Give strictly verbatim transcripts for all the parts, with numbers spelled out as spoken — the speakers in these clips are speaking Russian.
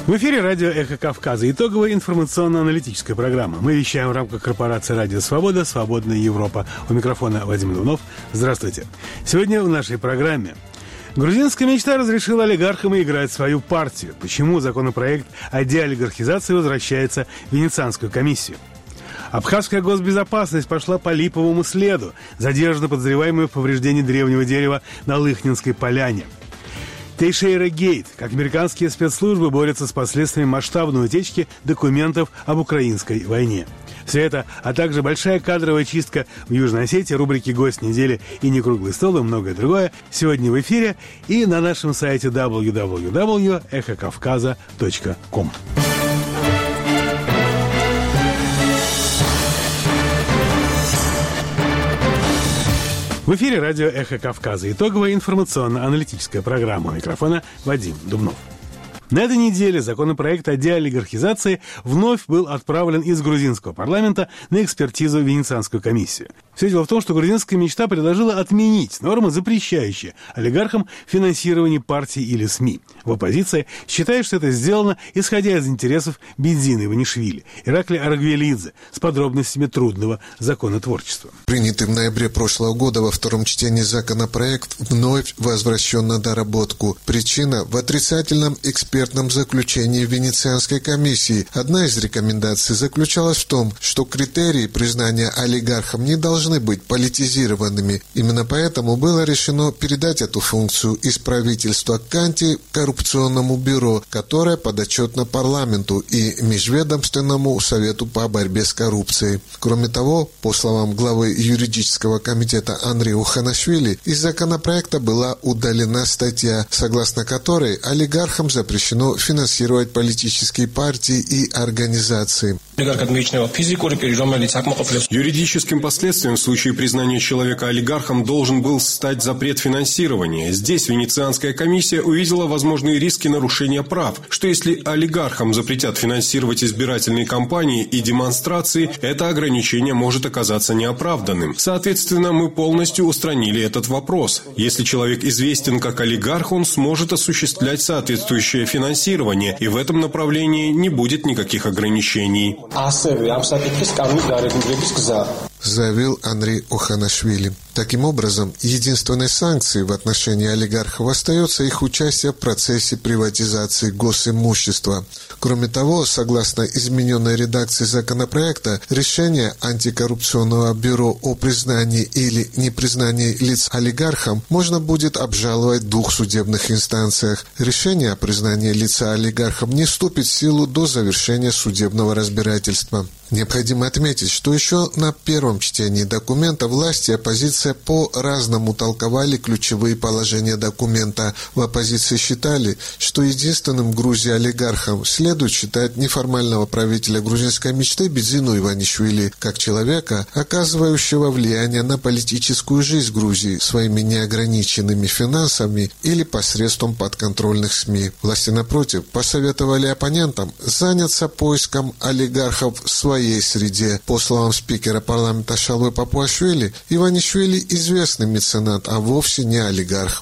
В эфире радио «Эхо Кавказа». Итоговая информационно-аналитическая программа. Мы вещаем в рамках корпорации «Радио Свобода. Свободная Европа». У микрофона Вадим Дунов. Здравствуйте. Сегодня в нашей программе. Грузинская мечта разрешила олигархам играть свою партию. Почему законопроект о деолигархизации возвращается в Венецианскую комиссию? Абхазская госбезопасность пошла по липовому следу. Задержаны подозреваемые в повреждении древнего дерева на Лыхнинской поляне. Тейшейра Гейт. Как американские спецслужбы борются с последствиями масштабной утечки документов об украинской войне. Все это, а также большая кадровая чистка в Южной Осетии, рубрики «Гость недели» и «Не круглый стол» и многое другое сегодня в эфире и на нашем сайте дабл ю дабл ю дабл ю точка эхо кавказа точка ком. В эфире радио «Эхо Кавказа». Итоговая информационно-аналитическая программа. У микрофона Вадим Дубнов. На этой неделе законопроект о деолигархизации вновь был отправлен из грузинского парламента на экспертизу в Венецианскую комиссию. Все дело в том, что грузинская мечта предложила отменить нормы, запрещающие олигархам финансирование партий или СМИ. В оппозиции считают, что это сделано, исходя из интересов Бедзины Иванишвили, Иракли Аргвелидзе, с подробностями трудного законотворчества. Принятый в ноябре прошлого года во втором чтении законопроект вновь возвращен на доработку. Причина в отрицательном экспертном заключении Венецианской комиссии. Одна из рекомендаций заключалась в том, что критерии признания олигархам не должны быть политизированными. Именно поэтому было решено передать эту функцию из правительства к антикоррупционному бюро, которое подотчетно парламенту и Межведомственному совету по борьбе с коррупцией. Кроме того, по словам главы юридического комитета Андрея Уханашвили, из законопроекта была удалена статья, согласно которой олигархам запрещено финансировать политические партии и организации. Юридическим последствием в случае признания человека олигархом должен был стать запрет финансирования. Здесь Венецианская комиссия увидела возможные риски нарушения прав, что если олигархам запретят финансировать избирательные кампании и демонстрации, это ограничение может оказаться неоправданным. Соответственно, мы полностью устранили этот вопрос. Если человек известен как олигарх, он сможет осуществлять соответствующее финансирование, и в этом направлении не будет никаких ограничений. Заявил Андрей Оханашвили. Таким образом, единственной санкцией в отношении олигархов остается их участие в процессе приватизации госимущества. Кроме того, согласно измененной редакции законопроекта, решение антикоррупционного бюро о признании или непризнании лиц олигархом можно будет обжаловать в двух судебных инстанциях. Решение о признании лица олигархом не вступит в силу до завершения судебного разбирательства. Необходимо отметить, что еще на первом чтении документа власти и оппозиция по-разному толковали ключевые положения документа. В оппозиции считали, что единственным в Грузии олигархом следует считать неформального правителя грузинской мечты Бедзину Иванишвили, как человека, оказывающего влияние на политическую жизнь Грузии своими неограниченными финансами или посредством подконтрольных СМИ. Власти, напротив, посоветовали оппонентам заняться поиском олигархов в своей своей среде. По словам спикера парламента Шалвы Папуашвили, Иванишвили известный меценат, а вовсе не олигарх.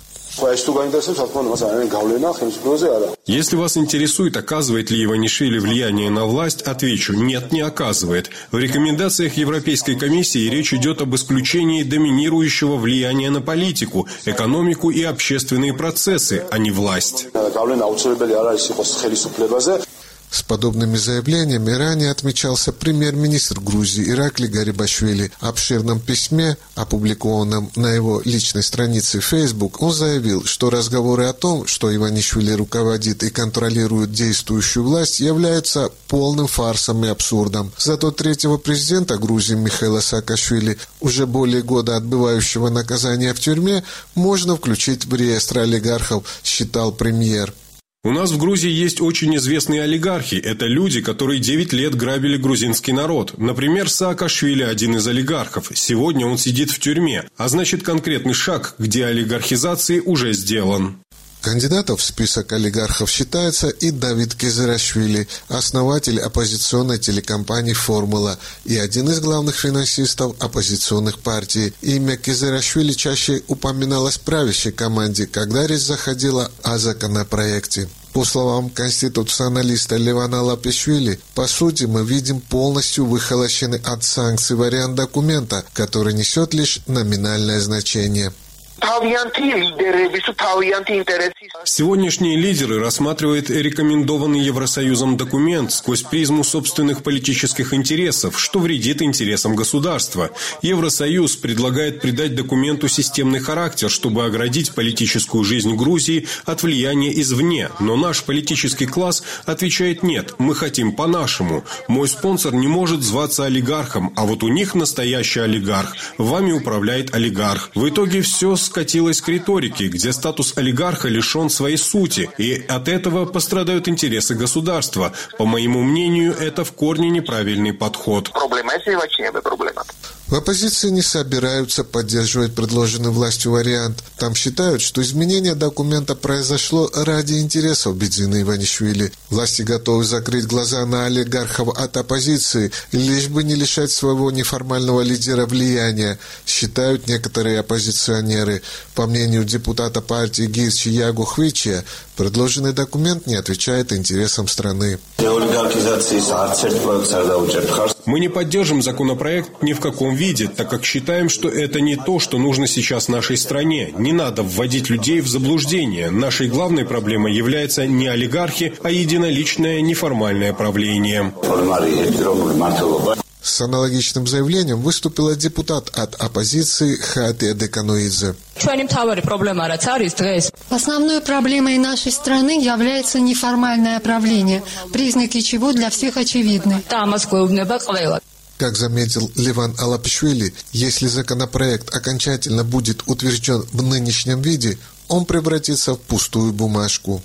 Если вас интересует, оказывает ли Иванишвили влияние на власть, отвечу: нет, не оказывает. В рекомендациях Европейской комиссии речь идет об исключении доминирующего влияния на политику, экономику и общественные процессы, а не власть. С подобными заявлениями ранее отмечался премьер-министр Грузии Иракли Гарибашвили. В обширном письме, опубликованном на его личной странице в Facebook, он заявил, что разговоры о том, что Иванишвили руководит и контролирует действующую власть, являются полным фарсом и абсурдом. Зато третьего президента Грузии Михаила Саакашвили, уже более года отбывающего наказание в тюрьме, можно включить в реестр олигархов, считал премьер. У нас в Грузии есть очень известные олигархи. Это люди, которые девять лет грабили грузинский народ. Например, Саакашвили – один из олигархов. Сегодня он сидит в тюрьме. А значит, конкретный шаг к деолигархизации уже сделан. Кандидатом в список олигархов считается и Давид Кезерашвили, основатель оппозиционной телекомпании «Формула» и один из главных финансистов оппозиционных партий. Имя Кезерашвили чаще упоминалось в правящей команде, когда речь заходила о законопроекте. По словам конституционалиста Левана Алапишвили, по сути мы видим полностью выхолощенный от санкций вариант документа, который несет лишь номинальное значение. Сегодняшние лидеры рассматривают рекомендованный Евросоюзом документ сквозь призму собственных политических интересов, что вредит интересам государства. Евросоюз предлагает придать документу системный характер, чтобы оградить политическую жизнь Грузии от влияния извне. Но наш политический класс отвечает: нет, мы хотим по-нашему. Мой спонсор не может зваться олигархом, а вот у них настоящий олигарх. Вами управляет олигарх. В итоге все скатилось к риторике, где статус олигарха лишен своей сути, и от этого пострадают интересы государства. По моему мнению, это в корне неправильный подход. В оппозиции не собираются поддерживать предложенный властью вариант. Там считают, что изменение документа произошло ради интересов Бедзина Иванишвили. Власти готовы закрыть глаза на олигархов от оппозиции, лишь бы не лишать своего неформального лидера влияния, считают некоторые оппозиционеры. По мнению депутата партии ГИС Чиягу Хвичия, предложенный документ не отвечает интересам страны. Мы не поддержим законопроект ни в каком виде, так как считаем, что это не то, что нужно сейчас нашей стране. Не надо вводить людей в заблуждение. Нашей главной проблемой является не олигархи, а единоличное неформальное правление. С аналогичным заявлением выступила депутат от оппозиции Хатия Декануидзе. Основной проблемой нашей страны является неформальное правление, признаки чего для всех очевидны. Как заметил Леван Алапишвили, если законопроект окончательно будет утвержден в нынешнем виде, он превратится в пустую бумажку.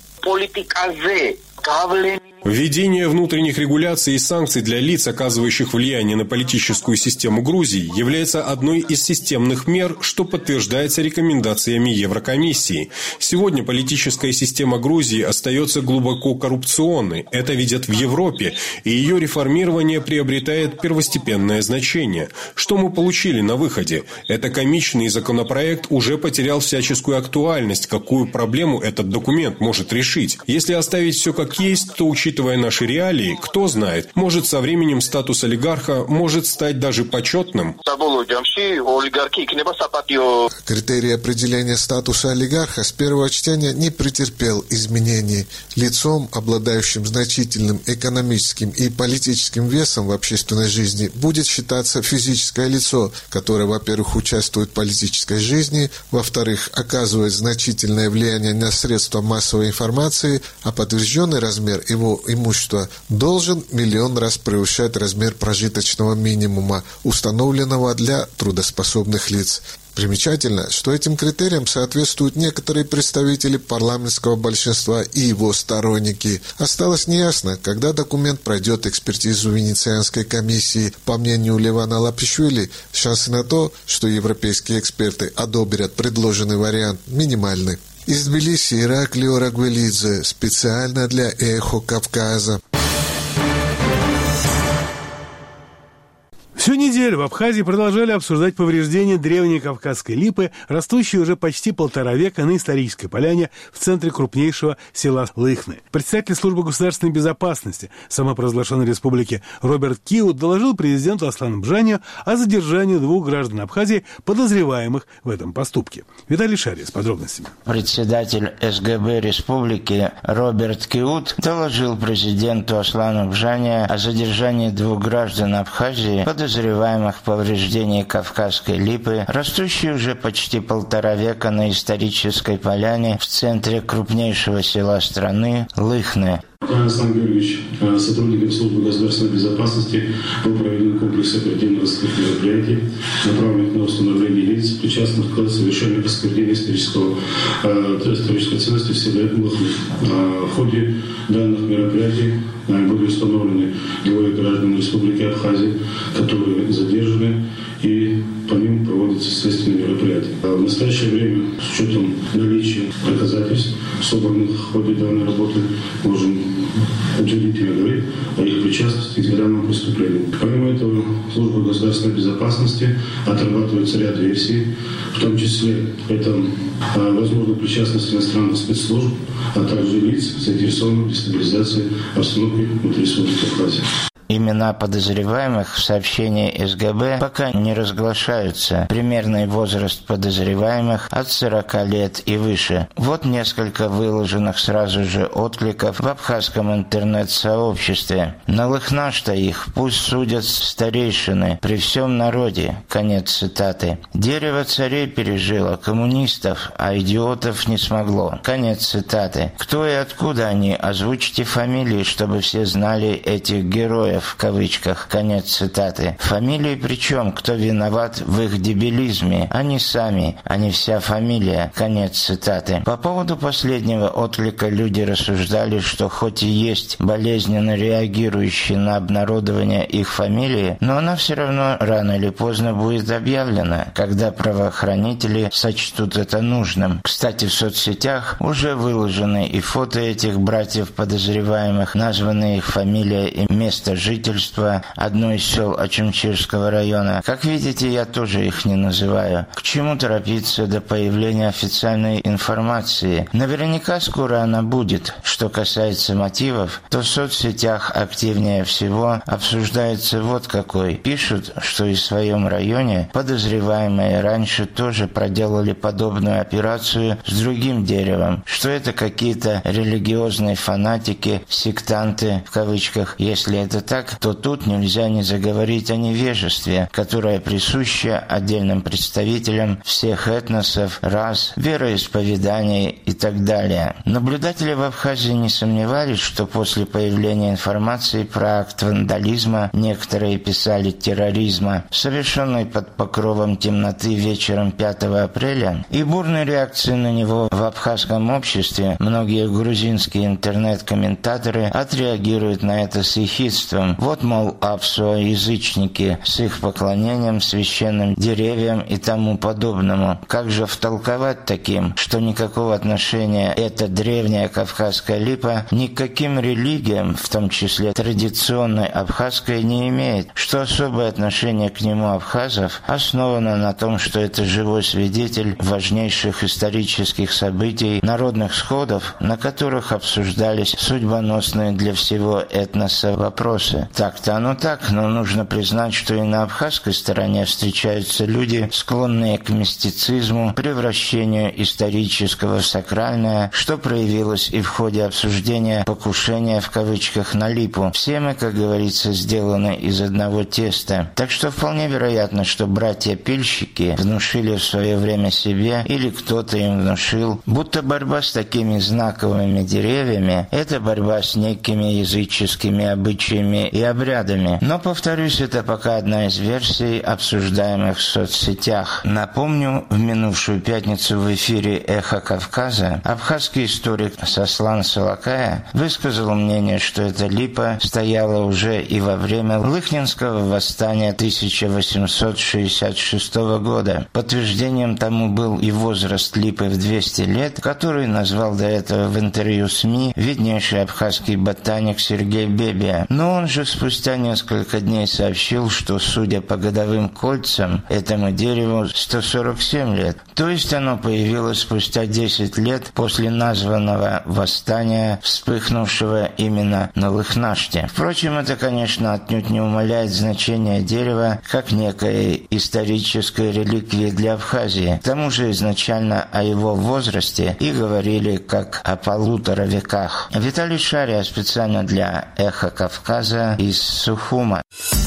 Введение внутренних регуляций и санкций для лиц, оказывающих влияние на политическую систему Грузии, является одной из системных мер, что подтверждается рекомендациями Еврокомиссии. Сегодня политическая система Грузии остается глубоко коррупционной. Это видят в Европе, и ее реформирование приобретает первостепенное значение. Что мы получили на выходе? Это комичный законопроект уже потерял всяческую актуальность. Какую проблему этот документ может решить? Если оставить все как есть, то, учитывая наши реалии, кто знает, может, со временем статус олигарха может стать даже почетным. Критерий определения статуса олигарха с первого чтения не претерпел изменений. Лицом, обладающим значительным экономическим и политическим весом в общественной жизни, будет считаться физическое лицо, которое, во-первых, участвует в политической жизни, во-вторых, оказывает значительное влияние на средства массовой информации, а подтвержденный размер его имущества должен миллион раз превышать размер прожиточного минимума, установленного для трудоспособных лиц. Примечательно, что этим критериям соответствуют некоторые представители парламентского большинства и его сторонники. Осталось неясно, когда документ пройдет экспертизу Венецианской комиссии. По мнению Левана Алапишвили, шансы на то, что европейские эксперты одобрят предложенный вариант, минимальны. Из Тбилиси Ираклио Рагвелидзе, специально для «Эхо Кавказа». Всю неделю в Абхазии продолжали обсуждать повреждения древней кавказской липы, растущей уже почти полтора века на исторической поляне в центре крупнейшего села Лыхны. Председатель службы государственной безопасности самопровозглашенной республики Роберт Киут доложил президенту Аслану Бжанию о задержании двух граждан Абхазии, подозреваемых в этом поступке. Виталий Шарий с подробностями. Председатель СГБ республики Роберт Киут доложил президенту Аслану Бжанию о задержании двух граждан Абхазии, подозреваемых подозреваемых в повреждении кавказской липы, растущей уже почти полтора века на исторической поляне в центре крупнейшего села страны Лыхны. Александр Георгиевич, сотрудникам службы государственной безопасности был проведен комплекс оперативно-розыскных мероприятий, направленных на установление лиц, причастных к совершению осквернения исторического, исторической ценности в селе Лыхны. В ходе данных мероприятий были установлены двое граждан Республики Абхазия, которые задержаны, и по ним проводятся следственные общественные мероприятия. А в настоящее время, с учетом наличия доказательств, собранных в ходе данной работы, можем утвердительно говорить о их причастности к данному преступлению. Помимо этого, служба государственной безопасности отрабатывается ряд версий, в том числе это возможно причастность иностранных спецслужб, а также лиц, заинтересованных в дестабилизации обстановки внутри Республики Абхазия. Имена подозреваемых в сообщении эс гэ бэ пока не разглашаются. Примерный возраст подозреваемых от сорока лет и выше. Вот несколько выложенных сразу же откликов в абхазском интернет-сообществе. На лыхнашта их пусть судят старейшины при всем народе. Конец цитаты. Дерево царей пережило коммунистов, а идиотов не смогло. Конец цитаты. Кто и откуда они? Озвучьте фамилии, чтобы все знали этих героев. В кавычках, конец цитаты. Фамилии причем, кто виноват в их дебилизме? Они сами, а не вся фамилия, конец цитаты. По поводу последнего отклика люди рассуждали, что хоть и есть болезненно реагирующие на обнародование их фамилии, но она все равно рано или поздно будет объявлена, когда правоохранители сочтут это нужным. Кстати, в соцсетях уже выложены и фото этих братьев подозреваемых, названные их фамилия и место жительства одной из сел Очимчирского района. Как видите, я тоже их не называю. К чему торопиться до появления официальной информации? Наверняка скоро она будет. Что касается мотивов, то в соцсетях активнее всего обсуждается вот какой. Пишут, что и в своем районе подозреваемые раньше тоже проделали подобную операцию с другим деревом, что это какие-то религиозные фанатики, сектанты, в кавычках. Если это так, то тут нельзя не заговорить о невежестве, которое присуще отдельным представителям всех этносов, рас, вероисповеданий и так далее. Наблюдатели в Абхазии не сомневались, что после появления информации про акт вандализма, некоторые писали терроризма, совершенный под покровом темноты вечером пятого апреля, и бурной реакции на него в абхазском обществе, многие грузинские интернет-комментаторы отреагируют на это с ехидством. Вот, мол, апсуа-язычники с их поклонением священным деревьям и тому подобному. Как же втолковать таким, что никакого отношения эта древняя кавказская липа ни к каким религиям, в том числе традиционной абхазской, не имеет, что особое отношение к нему абхазов основано на том, что это живой свидетель важнейших исторических событий, народных сходов, на которых обсуждались судьбоносные для всего этноса вопросы. Так-то оно так, но нужно признать, что и на абхазской стороне встречаются люди, склонные к мистицизму, превращению исторического в сакральное, что проявилось и в ходе обсуждения покушения в кавычках на липу. Все мы, как говорится, сделаны из одного теста. Так что вполне вероятно, что братья-пильщики внушили в свое время себе, или кто-то им внушил, будто борьба с такими знаковыми деревьями – это борьба с некими языческими обычаями и обрядами. Но, повторюсь, это пока одна из версий, обсуждаемых в соцсетях. Напомню, в минувшую пятницу в эфире «Эхо Кавказа» абхазский историк Сослан Салакая высказал мнение, что эта липа стояла уже и во время Лыхнинского восстания тысяча восемьсот шестьдесят шестого года. Подтверждением тому был и возраст липы в двести лет, который назвал до этого в интервью СМИ виднейший абхазский ботаник Сергей Бебия. Но он же спустя несколько дней сообщил, что, судя по годовым кольцам, этому дереву сто сорок семь лет. То есть оно появилось спустя десять лет после названного восстания, вспыхнувшего именно на Лыхнаште. Впрочем, это, конечно, отнюдь не умаляет значение дерева как некой исторической реликвии для Абхазии. К тому же изначально о его возрасте и говорили как о полутора веках. Виталий Шария специально для «Эхо Кавказа» из Сухума.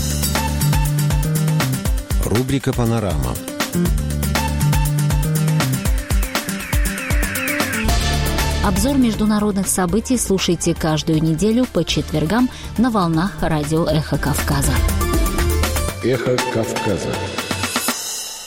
Рубрика «Панорама». Обзор международных событий слушайте каждую неделю по четвергам на волнах радио «Эхо Кавказа». «Эхо Кавказа».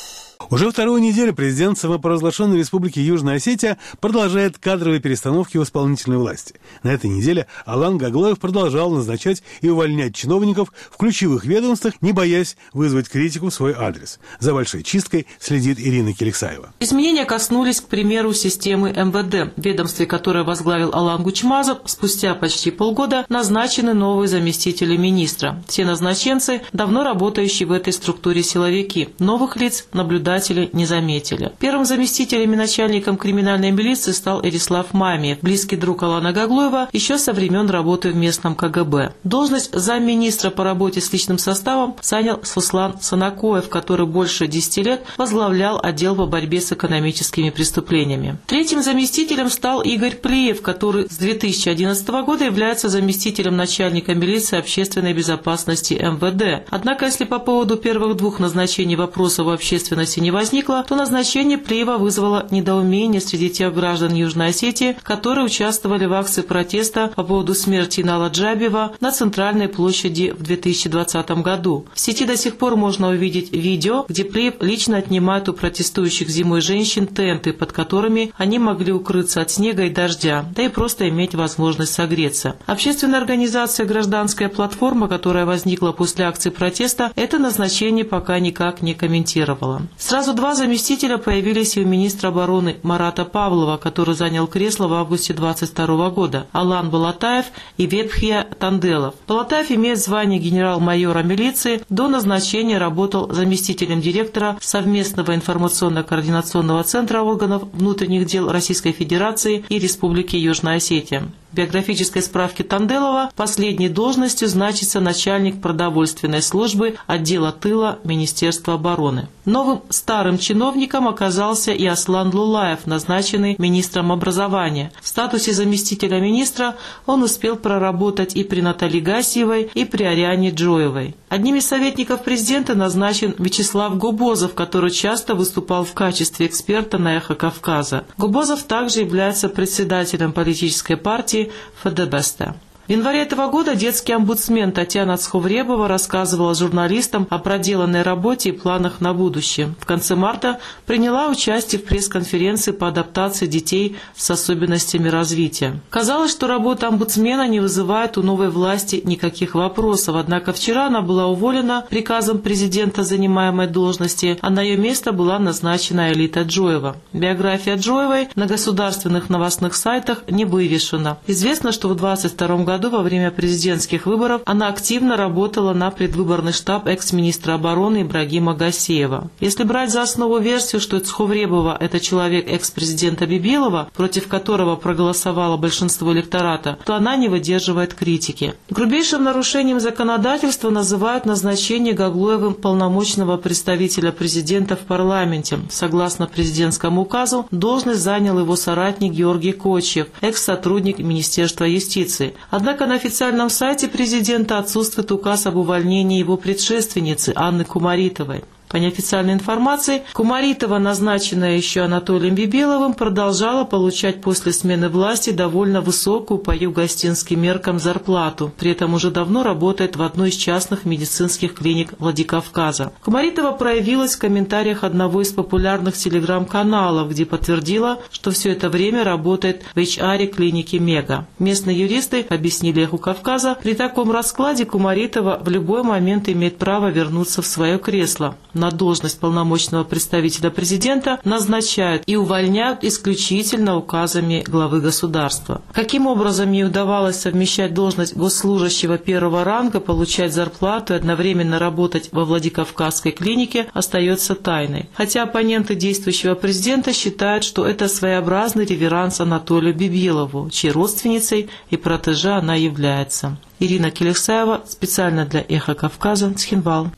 Уже вторую неделю президент самопровозглашенной республики Южная Осетия продолжает кадровые перестановки в исполнительной власти. На этой неделе Алан Гаглоев продолжал назначать и увольнять чиновников в ключевых ведомствах, не боясь вызвать критику в свой адрес. За большой чисткой следит Ирина Келексаева. Изменения коснулись, к примеру, системы эм вэ дэ. В ведомстве, которое возглавил Алан Гучмазов, спустя почти полгода назначены новые заместители министра. Все назначенцы – давно работающие в этой структуре силовики. Новых лиц наблюдатели не заметили. Первым заместителем и начальником криминальной милиции стал Эрислав Мамиев, близкий друг Алана Гаглоева еще со времен работы в местном ка гэ бэ. Должность замминистра по работе с личным составом занял Суслан Санакоев, который больше десяти лет возглавлял отдел по борьбе с экономическими преступлениями. Третьим заместителем стал Игорь Плиев, который с две тысячи одиннадцатого года является заместителем начальника милиции общественной безопасности эм вэ дэ. Однако, если по поводу первых двух назначений вопросов у общественности не возникло, то назначение Плиева вызвало недоумение среди тех граждан Южной Осетии, которые участвовали в акции протеста по поводу смерти Инала Джабиева на Центральной площади в две тысячи двадцатом году. В сети до сих пор можно увидеть видео, где Плиев лично отнимает у протестующих зимой женщин тенты, под которыми они могли укрыться от снега и дождя, да и просто иметь возможность согреться. Общественная организация «Гражданская платформа», которая возникла после акции протеста, это назначение пока никак не комментировала. Сразу два заместителя появились и у министра обороны Марата Павлова, который занял кресло в августе две тысячи двадцать второго года, Алан Балатаев и Вепхия Танделов. Балатаев имеет звание генерал-майора милиции, до назначения работал заместителем директора Совместного информационно-координационного центра органов внутренних дел Российской Федерации и Республики Южная Осетия. В биографической справке Танделова последней должностью значится начальник продовольственной службы отдела тыла Министерства обороны. Новым старым чиновником оказался и Аслан Лулаев, назначенный министром образования. В статусе заместителя министра он успел проработать и при Наталье Гасиевой, и при Ариане Джоевой. Одним из советников президента назначен Вячеслав Губозов, который часто выступал в качестве эксперта на «Эхо Кавказа». Губозов также является председателем политической партии эф дэ бэ эс тэ. В январе этого года детский омбудсмен Татьяна Цховребова рассказывала журналистам о проделанной работе и планах на будущее. В конце марта приняла участие в пресс-конференции по адаптации детей с особенностями развития. Казалось, что работа омбудсмена не вызывает у новой власти никаких вопросов, однако вчера она была уволена приказом президента занимаемой должности, а на ее место была назначена Элита Джоева. Биография Джоевой на государственных новостных сайтах не вывешена. Известно, что в две тысячи двадцать втором году во время президентских выборов она активно работала на предвыборный штаб экс-министра обороны Ибрагима Гасеева. Если брать за основу версию, что Цховребова – это человек экс-президента Бибилова, против которого проголосовало большинство электората, то она не выдерживает критики. Грубейшим нарушением законодательства называют назначение Гаглоевым полномочного представителя президента в парламенте. Согласно президентскому указу, должность занял его соратник Георгий Кочев, экс-сотрудник Министерства юстиции. Однако на официальном сайте президента отсутствует указ об увольнении его предшественницы Анны Кумаритовой. По неофициальной информации, Кумаритова, назначенная еще Анатолием Бибиловым, продолжала получать после смены власти довольно высокую по югостинским меркам зарплату. При этом уже давно работает в одной из частных медицинских клиник Владикавказа. Кумаритова проявилась в комментариях одного из популярных телеграм-каналов, где подтвердила, что все это время работает в эйч ар клиники Мега. Местные юристы объяснили «Эху Кавказа», при таком раскладе Кумаритова в любой момент имеет право вернуться в свое кресло. На должность полномочного представителя президента назначают и увольняют исключительно указами главы государства. Каким образом ей удавалось совмещать должность госслужащего первого ранга, получать зарплату и одновременно работать во Владикавказской клинике, остается тайной. Хотя оппоненты действующего президента считают, что это своеобразный реверанс Анатолию Бибилову, чьей родственницей и протеже она является. Ирина Келексаева, специально для «Эхо Кавказа», Цхинвал.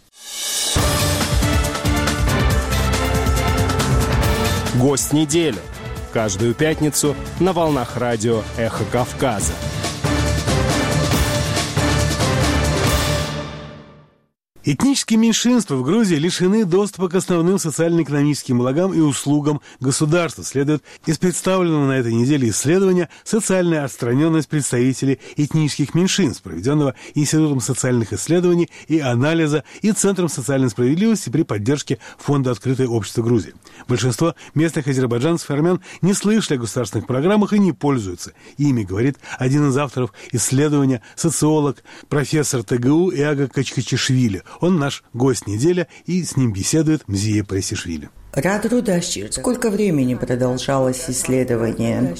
Гость недели. Каждую пятницу на волнах радио «Эхо Кавказа». Этнические меньшинства в Грузии лишены доступа к основным социально-экономическим благам и услугам государства. Следует из представленного на этой неделе исследования «Социальная отстраненность представителей этнических меньшинств», проведенного Институтом социальных исследований и анализа и Центром социальной справедливости при поддержке Фонда «Открытое общество Грузии». Большинство местных азербайджанцев и армян не слышали о государственных программах и не пользуются ими, говорит один из авторов исследования, социолог, профессор ТГУ Иага Качкачишвили. Он наш гость недели, и с ним беседует Мзия Пресишвили. Сколько времени продолжалось исследование?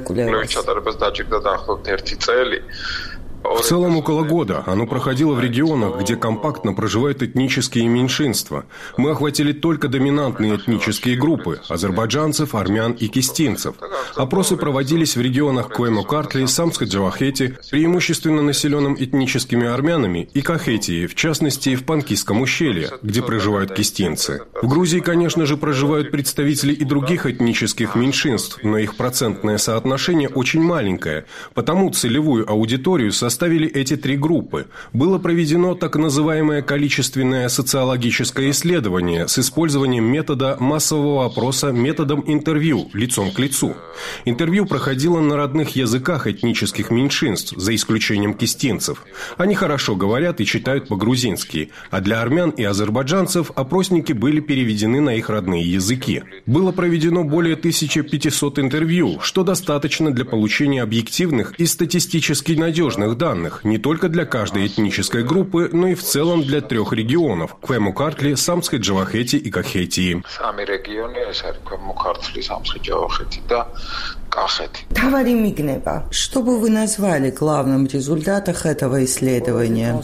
В целом около года. Оно проходило в регионах, где компактно проживают этнические меньшинства. Мы охватили только доминантные этнические группы – азербайджанцев, армян и кистинцев. Опросы проводились в регионах Куэмо-Картли, Самск-Джавахети, преимущественно населенным этническими армянами, и Кахетии, в частности, в Панкисском ущелье, где проживают кистинцы. В Грузии, конечно же, проживают представители и других этнических меньшинств, но их процентное соотношение очень маленькое, потому целевую аудиторию составляют составили эти три группы. Было проведено так называемое количественное социологическое исследование с использованием метода массового опроса методом интервью, лицом к лицу. Интервью проходило на родных языках этнических меньшинств, за исключением кистинцев. Они хорошо говорят и читают по-грузински, а для армян и азербайджанцев опросники были переведены на их родные языки. Было проведено более тысячи пятисот интервью, что достаточно для получения объективных и статистически надежных данных не только для каждой этнической группы, но и в целом для трех регионов – Куэмо-Картли, Самск-Джавахети и Кахетии. Что бы вы назвали главным результатом этого исследования?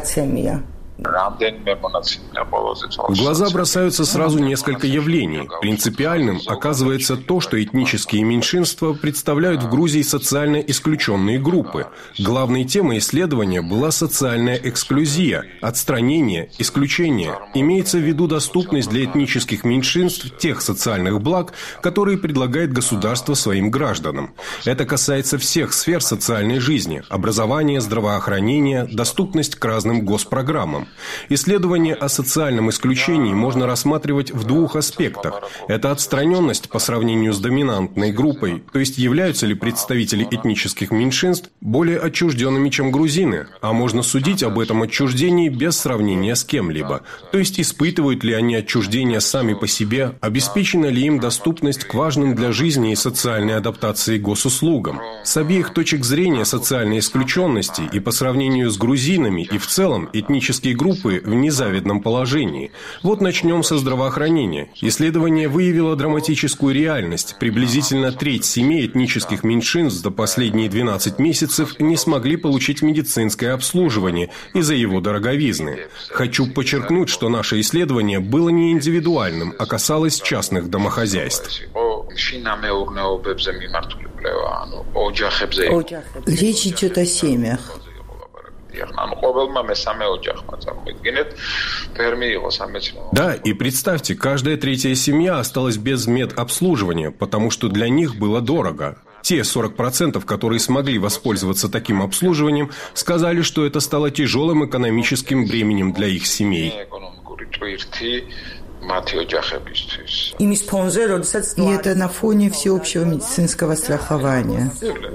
В глаза бросаются сразу несколько явлений. Принципиальным оказывается то, что этнические меньшинства представляют в Грузии социально исключенные группы. Главной темой исследования была социальная эксклюзия, отстранение, исключение. Имеется в виду доступность для этнических меньшинств тех социальных благ, которые предлагает государство своим гражданам. Это касается всех сфер социальной жизни – образования, здравоохранения, доступность к разным госпрограммам. Исследование о социальном исключении можно рассматривать в двух аспектах. Это отстраненность по сравнению с доминантной группой, то есть являются ли представители этнических меньшинств более отчужденными, чем грузины, а можно судить об этом отчуждении без сравнения с кем-либо, то есть испытывают ли они отчуждение сами по себе, обеспечена ли им доступность к важным для жизни и социальной адаптации госуслугам. С обеих точек зрения социальной исключенности и по сравнению с грузинами и в целом этнические группы в незавидном положении. Вот начнем со здравоохранения. Исследование выявило драматическую реальность. Приблизительно треть семей этнических меньшинств за последние двенадцать месяцев не смогли получить медицинское обслуживание из-за его дороговизны. Хочу подчеркнуть, что наше исследование было не индивидуальным, а касалось частных домохозяйств. Речь идет о семьях. Да, и представьте, каждая третья семья осталась без медобслуживания, потому что для них было дорого. Те сорок процентов, которые смогли воспользоваться таким обслуживанием, сказали, что это стало тяжелым экономическим бременем для их семей. И это на фоне всеобщего медицинского страхования.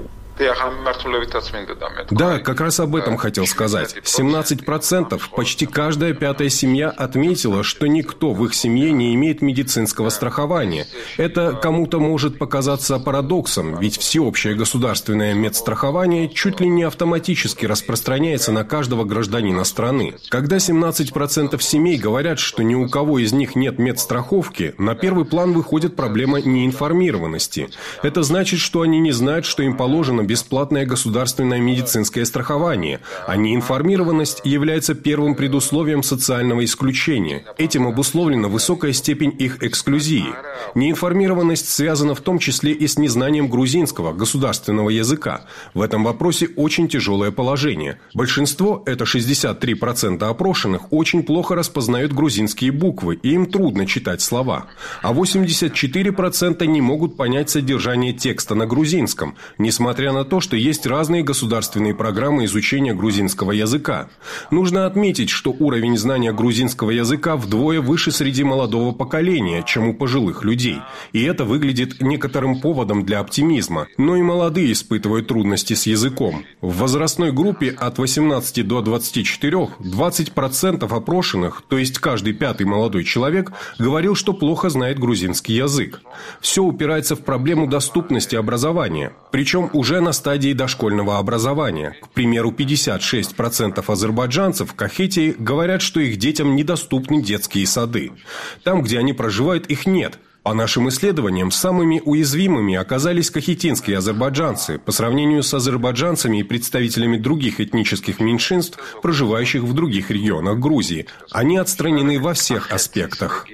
Да, как раз об этом хотел сказать. семнадцать процентов, почти каждая пятая семья отметила, что никто в их семье не имеет медицинского страхования. Это кому-то может показаться парадоксом, ведь всеобщее государственное медстрахование чуть ли не автоматически распространяется на каждого гражданина страны. Когда семнадцать процентов семей говорят, что ни у кого из них нет медстраховки, на первый план выходит проблема неинформированности. Это значит, что они не знают, что им положено бесплатное государственное медицинское страхование, а неинформированность является первым предусловием социального исключения. Этим обусловлена высокая степень их эксклюзии. Неинформированность связана в том числе и с незнанием грузинского государственного языка. В этом вопросе очень тяжелое положение. Большинство, это шестьдесят три процента опрошенных, очень плохо распознают грузинские буквы, и им трудно читать слова. А восемьдесят четыре процента не могут понять содержание текста на грузинском, несмотря несмотря на то, что есть разные государственные программы изучения грузинского языка. Нужно отметить, что уровень знания грузинского языка вдвое выше среди молодого поколения, чем у пожилых людей. И это выглядит некоторым поводом для оптимизма. Но и молодые испытывают трудности с языком. В возрастной группе от восемнадцати до двадцати четырёх двадцать процентов опрошенных, то есть каждый пятый молодой человек, говорил, что плохо знает грузинский язык. Все упирается в проблему доступности образования, причем уже на стадии дошкольного образования. К примеру, пятьдесят шесть процентов азербайджанцев в Кахетии говорят, что их детям недоступны детские сады. Там, где они проживают, их нет. По нашим исследованиям, самыми уязвимыми оказались кахетинские азербайджанцы по сравнению с азербайджанцами и представителями других этнических меньшинств, проживающих в других регионах Грузии. Они отстранены во всех аспектах.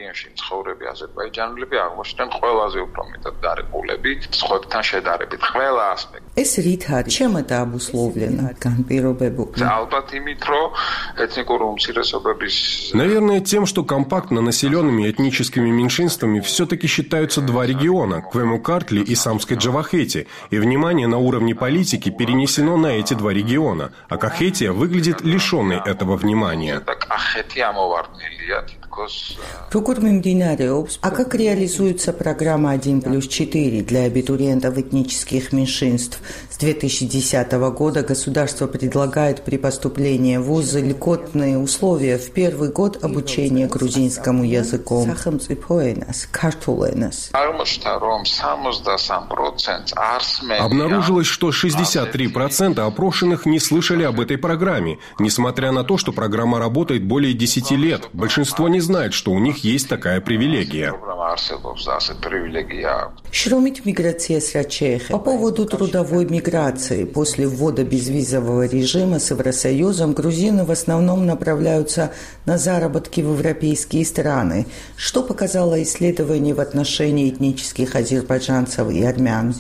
Чем это обусловлено? Наверное, тем, что компактно населенными этническими меньшинствами все-таки считаются два региона – Квему-Картли и Самской Джавахети, и внимание на уровне политики перенесено на эти два региона, а Кахетия выглядит лишенной этого внимания. А как реализуется программа один плюс четыре для абитуриентов этнических меньшинств? С две тысячи десятого года государство предлагает при поступлении в вузы льготные условия в первый год обучения грузинскому языку. Обнаружилось, что шестьдесят три процента опрошенных не слышали об этой программе, несмотря на то, что программа работает более десяти лет. Большинство не знает, что у них есть такая привилегия. По поводу трудовой миграции. После ввода безвизового режима с Евросоюзом грузины в основном направляются на заработки в европейские страны. Что показало исследование в отношении этнических азербайджанцев и армян?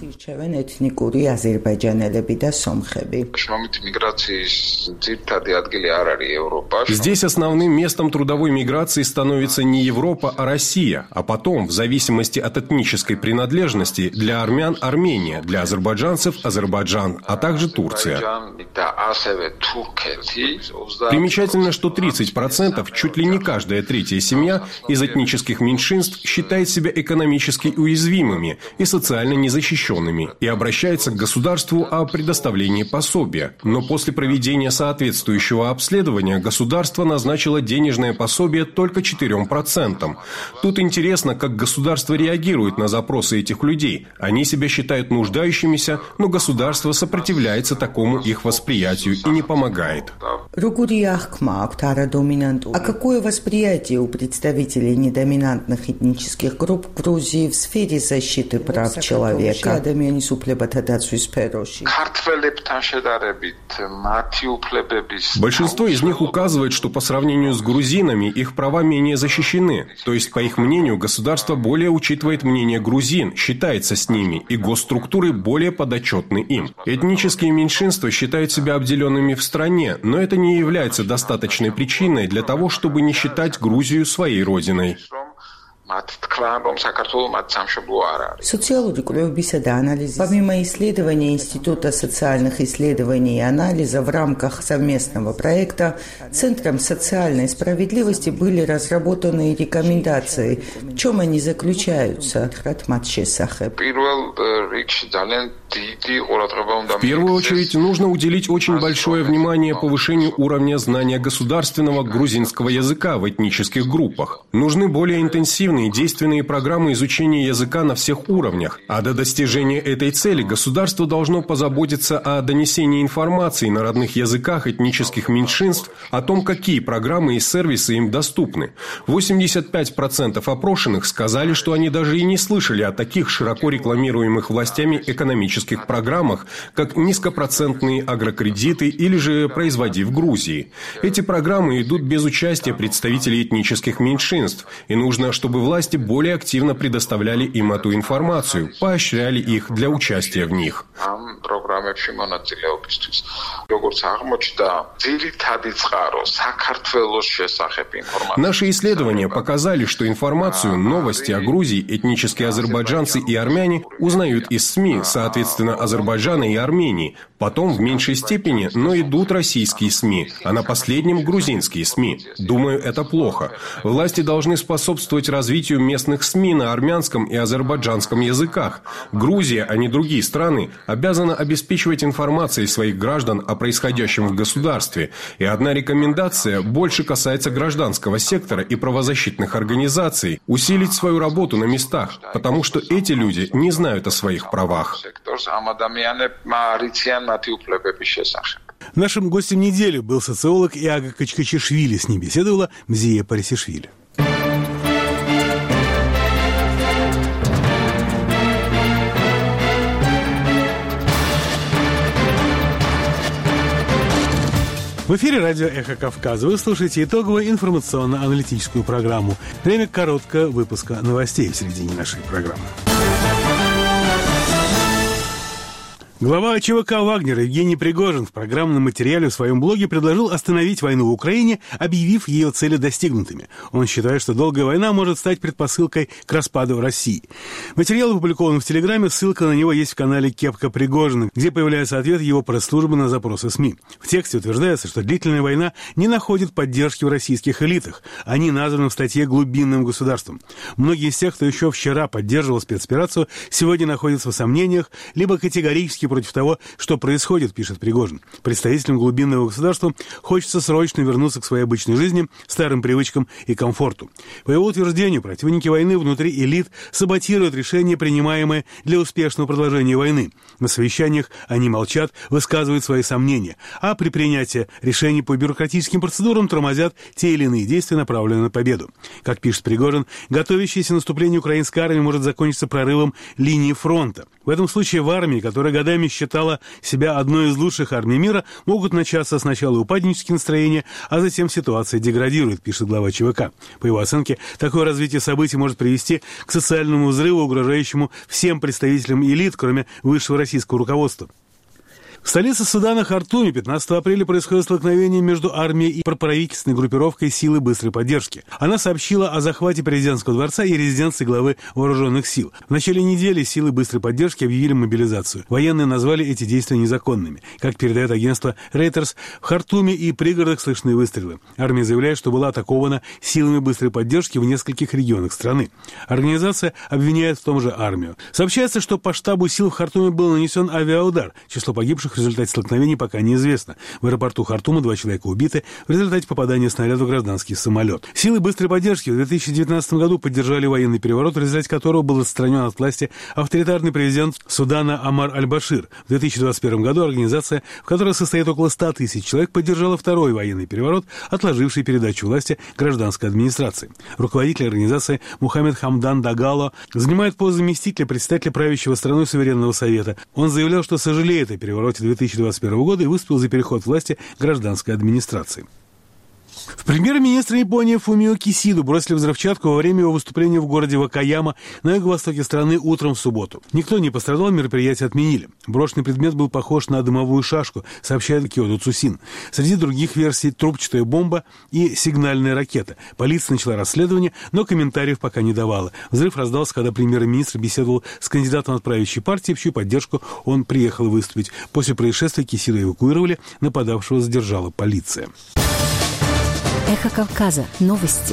Здесь основным местом трудовой миграции становится не Европа, а Россия, а потом, в зависимости от этнической принадлежности, для армян – Армения, для азербайджанцев – Азербайджан, а также Турция. Примечательно, что тридцать процентов, чуть ли не каждая третья семья из этнических меньшинств считает себя экономически уязвимыми и социально незащищенными и обращается к государству о предоставлении пособия. Но после проведения соответствующего обследования государство назначило денежное пособие только четырем процентам. Тут интересно, как государство реагирует на запросы этих людей. Они себя считают нуждающимися, но государство сопротивляется такому их восприятию и не помогает. А какое восприятие у представителей недоминантных этнических групп в Грузии в сфере защиты прав человека? Большинство из них указывает, что по сравнению с грузинами их права менее защищены. То есть, по их мнению, государство более учитывает мнение грузин, считается с ними, и госструктуры более подотчетны им. Этнические меньшинства считают себя обделенными в стране, но это не является достаточной причиной для того, чтобы не считать Грузию своей родиной. Помимо исследования Института социальных исследований и анализа в рамках совместного проекта Центром социальной справедливости были разработаны рекомендации. В чем они заключаются? В первую очередь, нужно уделить очень большое внимание повышению уровня знания государственного грузинского языка в этнических группах. Нужны более интенсивные действенные программы изучения языка на всех уровнях, а до достижения этой цели государство должно позаботиться о донесении информации на родных языках этнических меньшинств о том, какие программы и сервисы им доступны. восемьдесят пять процентов опрошенных сказали, что они даже и не слышали о таких широко рекламируемых властями экономических программах, как низкопроцентные агрокредиты или же «Производи в Грузии». Эти программы идут без участия представителей этнических меньшинств, и нужно, чтобы власти более активно предоставляли им эту информацию, поощряли их для участия в них. Наши исследования показали, что информацию, новости о Грузии этнические азербайджанцы и армяне узнают из СМИ, соответственно, Азербайджана и Армении. Потом в меньшей степени, но идут российские СМИ, а на последнем грузинские СМИ. Думаю, это плохо. Власти должны способствовать развитию местных СМИ на армянском и азербайджанском языках. Грузия, а не другие страны, обязана обеспечивать информацией своих граждан о происходящем в государстве. И одна рекомендация больше касается гражданского сектора и правозащитных организаций – усилить свою работу на местах, потому что эти люди не знают о своих правах. Нашим гостем недели был социолог Иага Качкачишвили. С ним беседовала Мзия Парисишвили. В эфире радио «Эхо Кавказа». Вы слушаете итоговую информационно-аналитическую программу. Время короткого выпуска новостей в середине нашей программы. Глава ЧВК «Вагнер» Евгений Пригожин в программном материале в своем блоге предложил остановить войну в Украине, объявив ее цели достигнутыми. Он считает, что долгая война может стать предпосылкой к распаду России. Материал опубликован в Телеграме, ссылка на него есть в канале «Кепка Пригожина», где появляется ответ его пресс-службы на запросы СМИ. В тексте утверждается, что длительная война не находит поддержки в российских элитах. Они названы в статье глубинным государством. Многие из тех, кто еще вчера поддерживал спецоперацию, сегодня находятся в сомнениях, либо категорически против того, что происходит, пишет Пригожин. Представителям глубинного государства хочется срочно вернуться к своей обычной жизни, старым привычкам и комфорту. По его утверждению, противники войны внутри элит саботируют решения, принимаемые для успешного продолжения войны. На совещаниях они молчат, высказывают свои сомнения, а при принятии решений по бюрократическим процедурам тормозят те или иные действия, направленные на победу. Как пишет Пригожин, готовящееся наступление украинской армии может закончиться прорывом линии фронта. В этом случае в армии, которая годами считала себя одной из лучших армий мира, могут начаться сначала упаднические настроения, а затем ситуация деградирует, пишет глава ЧВК. По его оценке, такое развитие событий может привести к социальному взрыву, угрожающему всем представителям элит, кроме высшего российского руководства. В столице Судана, Хартуме, пятнадцатого апреля происходит столкновение между армией и проправительственной группировкой силы быстрой поддержки. Она сообщила о захвате президентского дворца и резиденции главы вооруженных сил. В начале недели силы быстрой поддержки объявили мобилизацию. Военные назвали эти действия незаконными. Как передает агентство Reuters, в Хартуме и пригородах слышны выстрелы. Армия заявляет, что была атакована силами быстрой поддержки в нескольких регионах страны. Организация обвиняет в том же армию. Сообщается, что по штабу сил в Хартуме был нанесен авиаудар. Число погибших в результате столкновений пока неизвестно. В аэропорту Хартума два человека убиты в результате попадания снаряда в гражданский самолет. Силы быстрой поддержки в две тысячи девятнадцатом году поддержали военный переворот, в результате которого был отстранен от власти авторитарный президент Судана Амар Аль-Башир. В две тысячи двадцать первом году организация, в которой состоит около ста тысяч человек, поддержала второй военный переворот, отложивший передачу власти гражданской администрации. Руководитель организации Мухаммед Хамдан Дагало занимает пост заместителя председателя правящего страной Суверенного совета. Он заявлял, что сожалеет о перевороте две тысячи двадцать первого года и выступил за переход власти гражданской администрации. В премьер-министра Японии Фумио Кисиду бросили взрывчатку во время его выступления в городе Вакаяма на юго-востоке страны утром в субботу. Никто не пострадал, мероприятие отменили. Брошенный предмет был похож на дымовую шашку, сообщает Киодо Цусин. Среди других версий трубчатая бомба и сигнальная ракета. Полиция начала расследование, но комментариев пока не давала. Взрыв раздался, когда премьер-министр беседовал с кандидатом от правящей партии, в чью поддержку он приехал выступить. После происшествия Кисиду эвакуировали, нападавшего задержала полиция. Эхо Кавказа. Новости.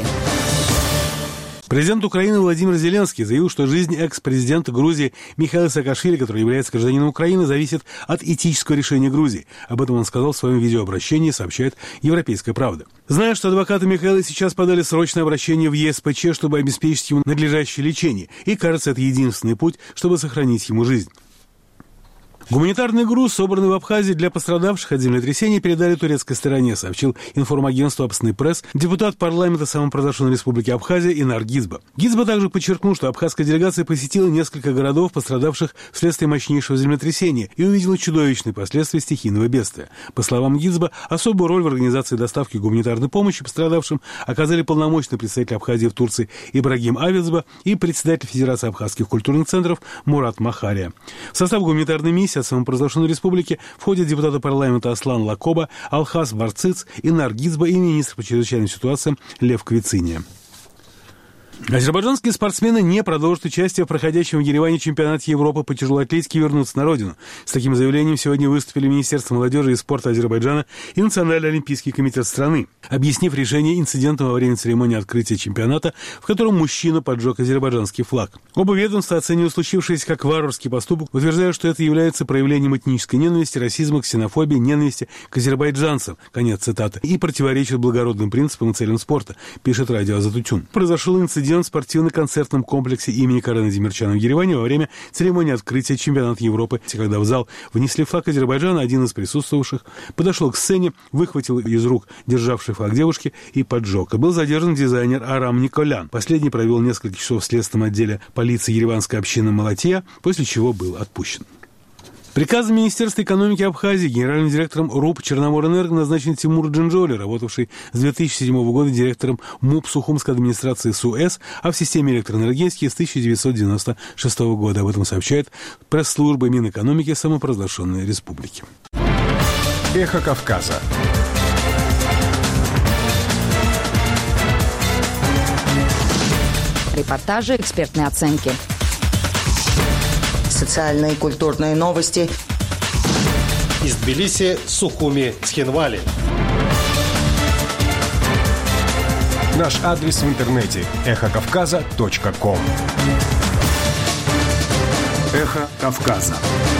Президент Украины Владимир Зеленский заявил, что жизнь экс-президента Грузии Михаила Саакашвили, который является гражданином Украины, зависит от этического решения Грузии. Об этом он сказал в своем видеообращении, сообщает «Европейская правда». Зная, что адвокаты Михаила сейчас подали срочное обращение в ЕСПЧ, чтобы обеспечить ему надлежащее лечение, и, кажется, это единственный путь, чтобы сохранить ему жизнь. Гуманитарный груз, собранный в Абхазии для пострадавших от землетрясения, передали турецкой стороне, сообщил информагентство «Абсный пресс» депутат парламента самопровозглашенной республики Абхазия Инар Гизба. Гизба также подчеркнул, что абхазская делегация посетила несколько городов, пострадавших вследствие мощнейшего землетрясения, и увидела чудовищные последствия стихийного бедствия. По словам Гизба, особую роль в организации доставки гуманитарной помощи пострадавшим оказали полномочный представитель Абхазии в Турции Ибрагим Авицба и председатель Федерации абхазских культурных центров Мурат Махария. В состав гуманитарной миссии комиссии от самопровозглашенной республики входят депутаты парламента Аслан Лакоба, Алхас Варциц, Инар Гизба и министр по чрезвычайным ситуациям Лев Квициния. Азербайджанские спортсмены не продолжат участие в проходящем в Ереване чемпионате Европы по тяжелоатлетике и вернутся на родину. С таким заявлением сегодня выступили Министерство молодежи и спорта Азербайджана и Национальный олимпийский комитет страны, объяснив решение инцидента во время церемонии открытия чемпионата, в котором мужчина поджег азербайджанский флаг. Оба ведомства оценивают случившееся как варварский поступок, утверждая, что это является проявлением этнической ненависти, расизма, ксенофобии, ненависти к азербайджанцам, конец цитаты, и противоречит благородным принципам и целям спорта, пишет радио Азатутюн. Произошел инцидент в спортивно-концертном комплексе имени Карена Демирчана в Ереване во время церемонии открытия чемпионата Европы, когда в зал внесли флаг Азербайджана, один из присутствовавших подошел к сцене, выхватил из рук державший флаг девушки и поджег. И был задержан дизайнер Арам Николян. Последний провел несколько часов в следственном отделе полиции ереванской общины Малатия, после чего был отпущен. Приказом Министерства экономики Абхазии генеральным директором РУП «Черноморэнерго» назначен Тимур Джинджоли, работавший с две тысячи седьмого года директором МУП Сухумской администрации СУЭС, а в системе электроэнергетики с тысяча девятьсот девяносто шестого года. Об этом сообщает пресс-служба Минэкономики самопровозглашенной республики. Эхо Кавказа. Репортажи, экспертные оценки. Социальные и культурные новости. Из Тбилиси, Сухуми, Цхинвали. Наш адрес в интернете – эхо кавказа точка ком. Эхо Кавказа.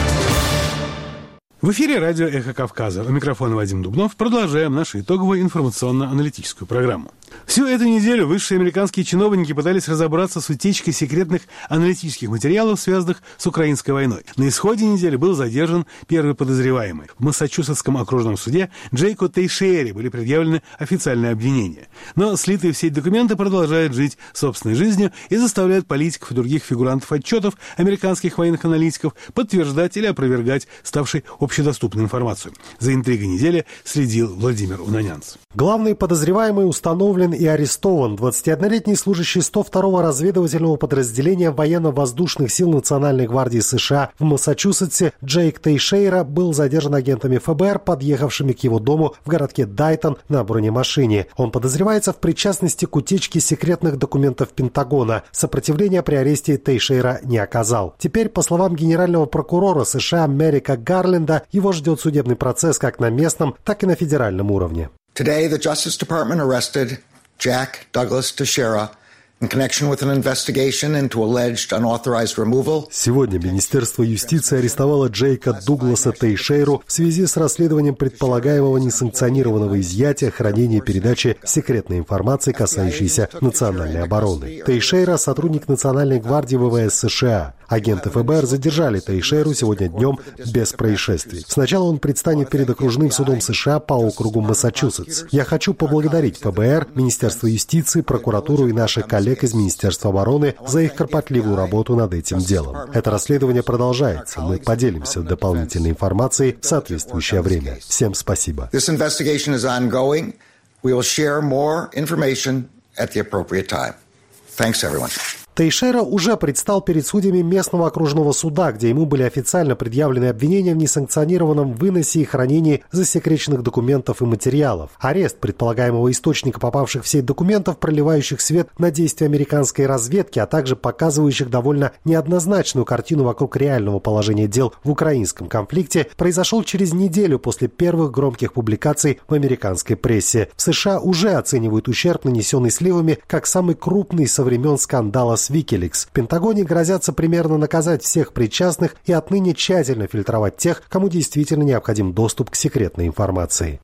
В эфире радио «Эхо Кавказа». У микрофона Вадим Дубнов. Продолжаем нашу итоговую информационно-аналитическую программу. Всю эту неделю высшие американские чиновники пытались разобраться с утечкой секретных аналитических материалов, связанных с украинской войной. На исходе недели был задержан первый подозреваемый. В Массачусетском окружном суде Джейку Тейшере были предъявлены официальные обвинения. Но слитые в сеть документы продолжают жить собственной жизнью и заставляют политиков и других фигурантов отчетов американских военных аналитиков подтверждать или опровергать ставшей общедоступную информацию. За интригой недели следил Владимир Унанянц. Главный подозреваемый установлен и арестован. двадцатиоднолетний служащий сто второго разведывательного подразделения военно-воздушных сил Национальной гвардии США в Массачусетсе Джейк Тейшейра был задержан агентами ФБР, подъехавшими к его дому в городке Дайтон на бронемашине. Он подозревается в причастности к утечке секретных документов Пентагона. Сопротивления при аресте Тейшейра не оказал. Теперь, по словам генерального прокурора США Мерика Гарленда, его ждет судебный процесс как на местном, так и на федеральном уровне. Today, the Justice Department arrested Jack Douglas Teixeira in connection with an investigation into alleged unauthorized removal. Сегодня Министерство юстиции арестовало Джейка Дугласа Тейшейру в связи с расследованием предполагаемого несанкционированного изъятия, хранения и передачи секретной информации, касающейся национальной обороны. Тейшейра – сотрудник Национальной гвардии ВВС США. Агенты ФБР задержали Тейшейру сегодня днем без происшествий. Сначала он предстанет перед окружным судом США по округу Массачусетс. Я хочу поблагодарить ФБР, Министерство юстиции, прокуратуру и наших коллег из Министерства обороны за их кропотливую работу над этим делом. Это расследование продолжается. Мы поделимся дополнительной информацией в соответствующее время. Всем спасибо. This investigation is ongoing. We will share more information at the appropriate time. Thanks, everyone. Тейшейра уже предстал перед судьями местного окружного суда, где ему были официально предъявлены обвинения в несанкционированном выносе и хранении засекреченных документов и материалов. Арест предполагаемого источника попавших в сеть документов, проливающих свет на действия американской разведки, а также показывающих довольно неоднозначную картину вокруг реального положения дел в украинском конфликте, произошел через неделю после первых громких публикаций в американской прессе. В США уже оценивают ущерб, нанесенный сливами, как самый крупный со времен скандала с Wikileaks. В Пентагоне грозятся примерно наказать всех причастных и отныне тщательно фильтровать тех, кому действительно необходим доступ к секретной информации.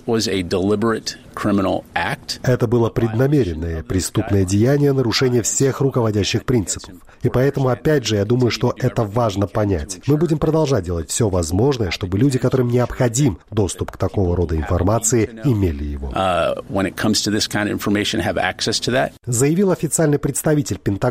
Это было преднамеренное преступное деяние нарушения всех руководящих принципов. И поэтому, опять же, я думаю, что это важно понять. Мы будем продолжать делать все возможное, чтобы люди, которым необходим доступ к такого рода информации, имели его. Заявил официальный представитель Пентагона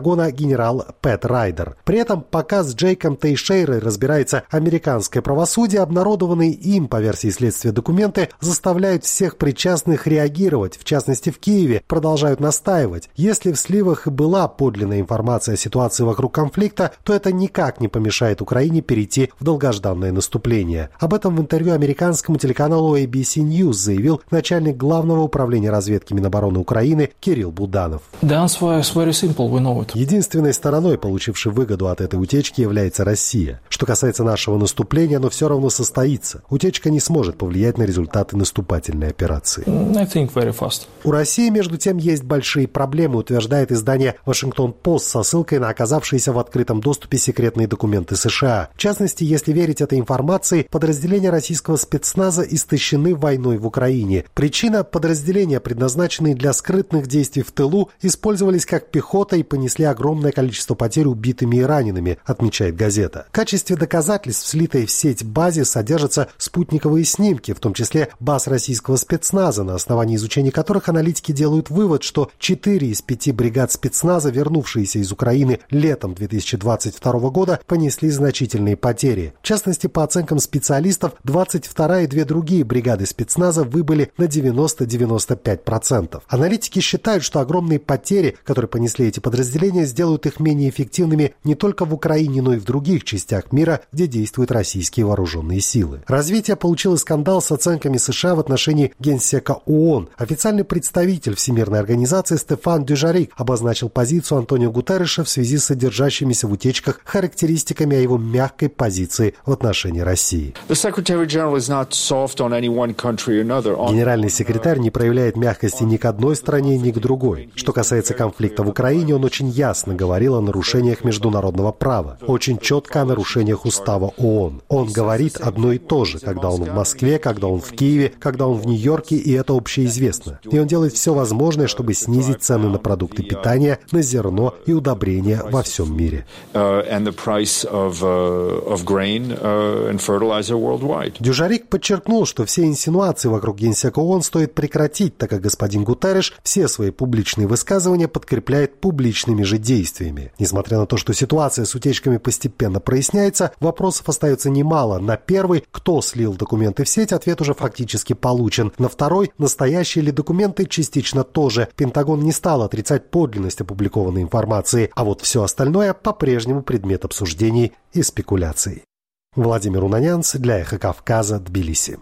Пентагона генерал Пэт Райдер. При этом, пока с Джейком Тейшейрой разбирается американское правосудие, обнародованные им по версии следствия документы заставляют всех причастных реагировать. В частности, в Киеве продолжают настаивать. Если в сливах и была подлинная информация о ситуации вокруг конфликта, то это никак не помешает Украине перейти в долгожданное наступление. Об этом в интервью американскому телеканалу эй би си News заявил начальник Главного управления разведки Минобороны Украины Кирилл Буданов. Единственной стороной, получившей выгоду от этой утечки, является Россия. Что касается нашего наступления, оно все равно состоится. Утечка не сможет повлиять на результаты наступательной операции. У России, между тем, есть большие проблемы, утверждает издание «Вашингтон-Пост» со ссылкой на оказавшиеся в открытом доступе секретные документы США. В частности, если верить этой информации, подразделения российского спецназа истощены войной в Украине. Причина – подразделения, предназначенные для скрытных действий в тылу, использовались как пехота и понесли огромное количество потерь убитыми и ранеными, отмечает газета. В качестве доказательств в слитой в сеть базе содержатся спутниковые снимки, в том числе баз российского спецназа, на основании изучения которых аналитики делают вывод, что четыре из пяти бригад спецназа, вернувшиеся из Украины летом две тысячи двадцать второго года, понесли значительные потери. В частности, по оценкам специалистов, двадцать вторая и две другие бригады спецназа выбыли на девяносто - девяносто пять процентов. Аналитики считают, что огромные потери, которые понесли эти подразделения, сделают их менее эффективными не только в Украине, но и в других частях мира, где действуют российские вооруженные силы. Развитие получило скандал с оценками США в отношении генсека ООН. Официальный представитель Всемирной организации Стефан Дюжарик обозначил позицию Антонио Гутерреша в связи с содержащимися в утечках характеристиками о его мягкой позиции в отношении России. Генеральный секретарь не проявляет мягкости ни к одной стране, ни к другой. Что касается конфликта в Украине, он очень ясно говорил о нарушениях международного права, очень четко о нарушениях устава ООН. Он говорит одно и то же, когда он в Москве, когда он в Киеве, когда он в Нью-Йорке, и это общеизвестно. И он делает все возможное, чтобы снизить цены на продукты питания, на зерно и удобрения во всем мире. Дюжарик подчеркнул, что все инсинуации вокруг генсека ООН стоит прекратить, так как господин Гутерреш все свои публичные высказывания подкрепляет публичными же действиями. Несмотря на то, что ситуация с утечками постепенно проясняется, вопросов остается немало. На первый, кто слил документы в сеть, ответ уже фактически получен. На второй, настоящие ли документы, частично тоже. Пентагон не стал отрицать подлинность опубликованной информации, а вот все остальное по-прежнему предмет обсуждений и спекуляций. Владимир Унанянц для «Эхо Кавказа», Тбилиси.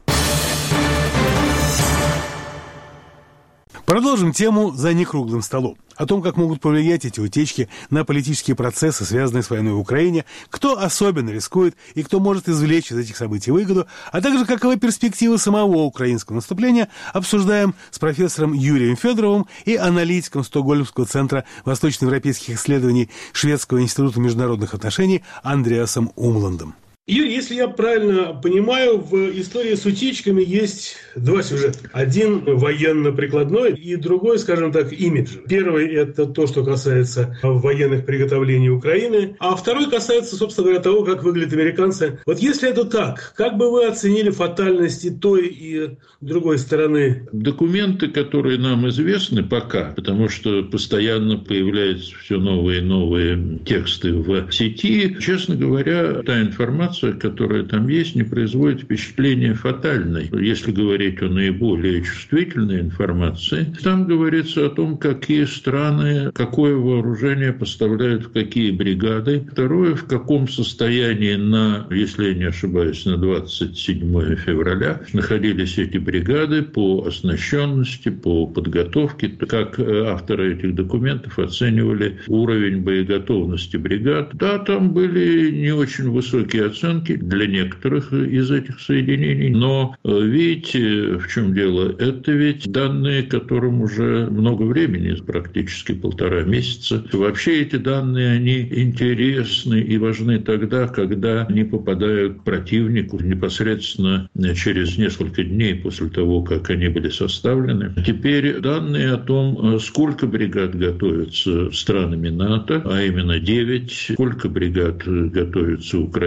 Продолжим тему за некруглым столом. О том, как могут повлиять эти утечки на политические процессы, связанные с войной в Украине, кто особенно рискует и кто может извлечь из этих событий выгоду, а также каковы перспективы самого украинского наступления, обсуждаем с профессором Юрием Федоровым и аналитиком Стокгольмского центра восточноевропейских исследований Шведского института международных отношений Андреасом Умландом. Юрий, если я правильно понимаю, в истории с утечками есть два сюжета. Один военно-прикладной и другой, скажем так, имиджевый. Первый – это то, что касается военных приготовлений Украины, а второй касается, собственно говоря, того, как выглядят американцы. Вот если это так, как бы вы оценили фатальности той и другой стороны? Документы, которые нам известны пока, потому что постоянно появляются все новые и новые тексты в сети, честно говоря, та информация, которая там есть, не производит впечатления фатальной. Если говорить о наиболее чувствительной информации, там говорится о том, какие страны, какое вооружение поставляют в какие бригады. Второе, в каком состоянии на, если я не ошибаюсь, на двадцать седьмое февраля находились эти бригады по оснащенности, по подготовке, как авторы этих документов оценивали уровень боеготовности бригад. Да, там были не очень высокие оценки для некоторых из этих соединений. Но видите, в чем дело? Это ведь данные, которым уже много времени, практически полтора месяца. Вообще эти данные, они интересны и важны тогда, когда они попадают к противнику непосредственно через несколько дней после того, как они были составлены. Теперь данные о том, сколько бригад готовятся странами НАТО, а именно девять, сколько бригад готовится Украиной,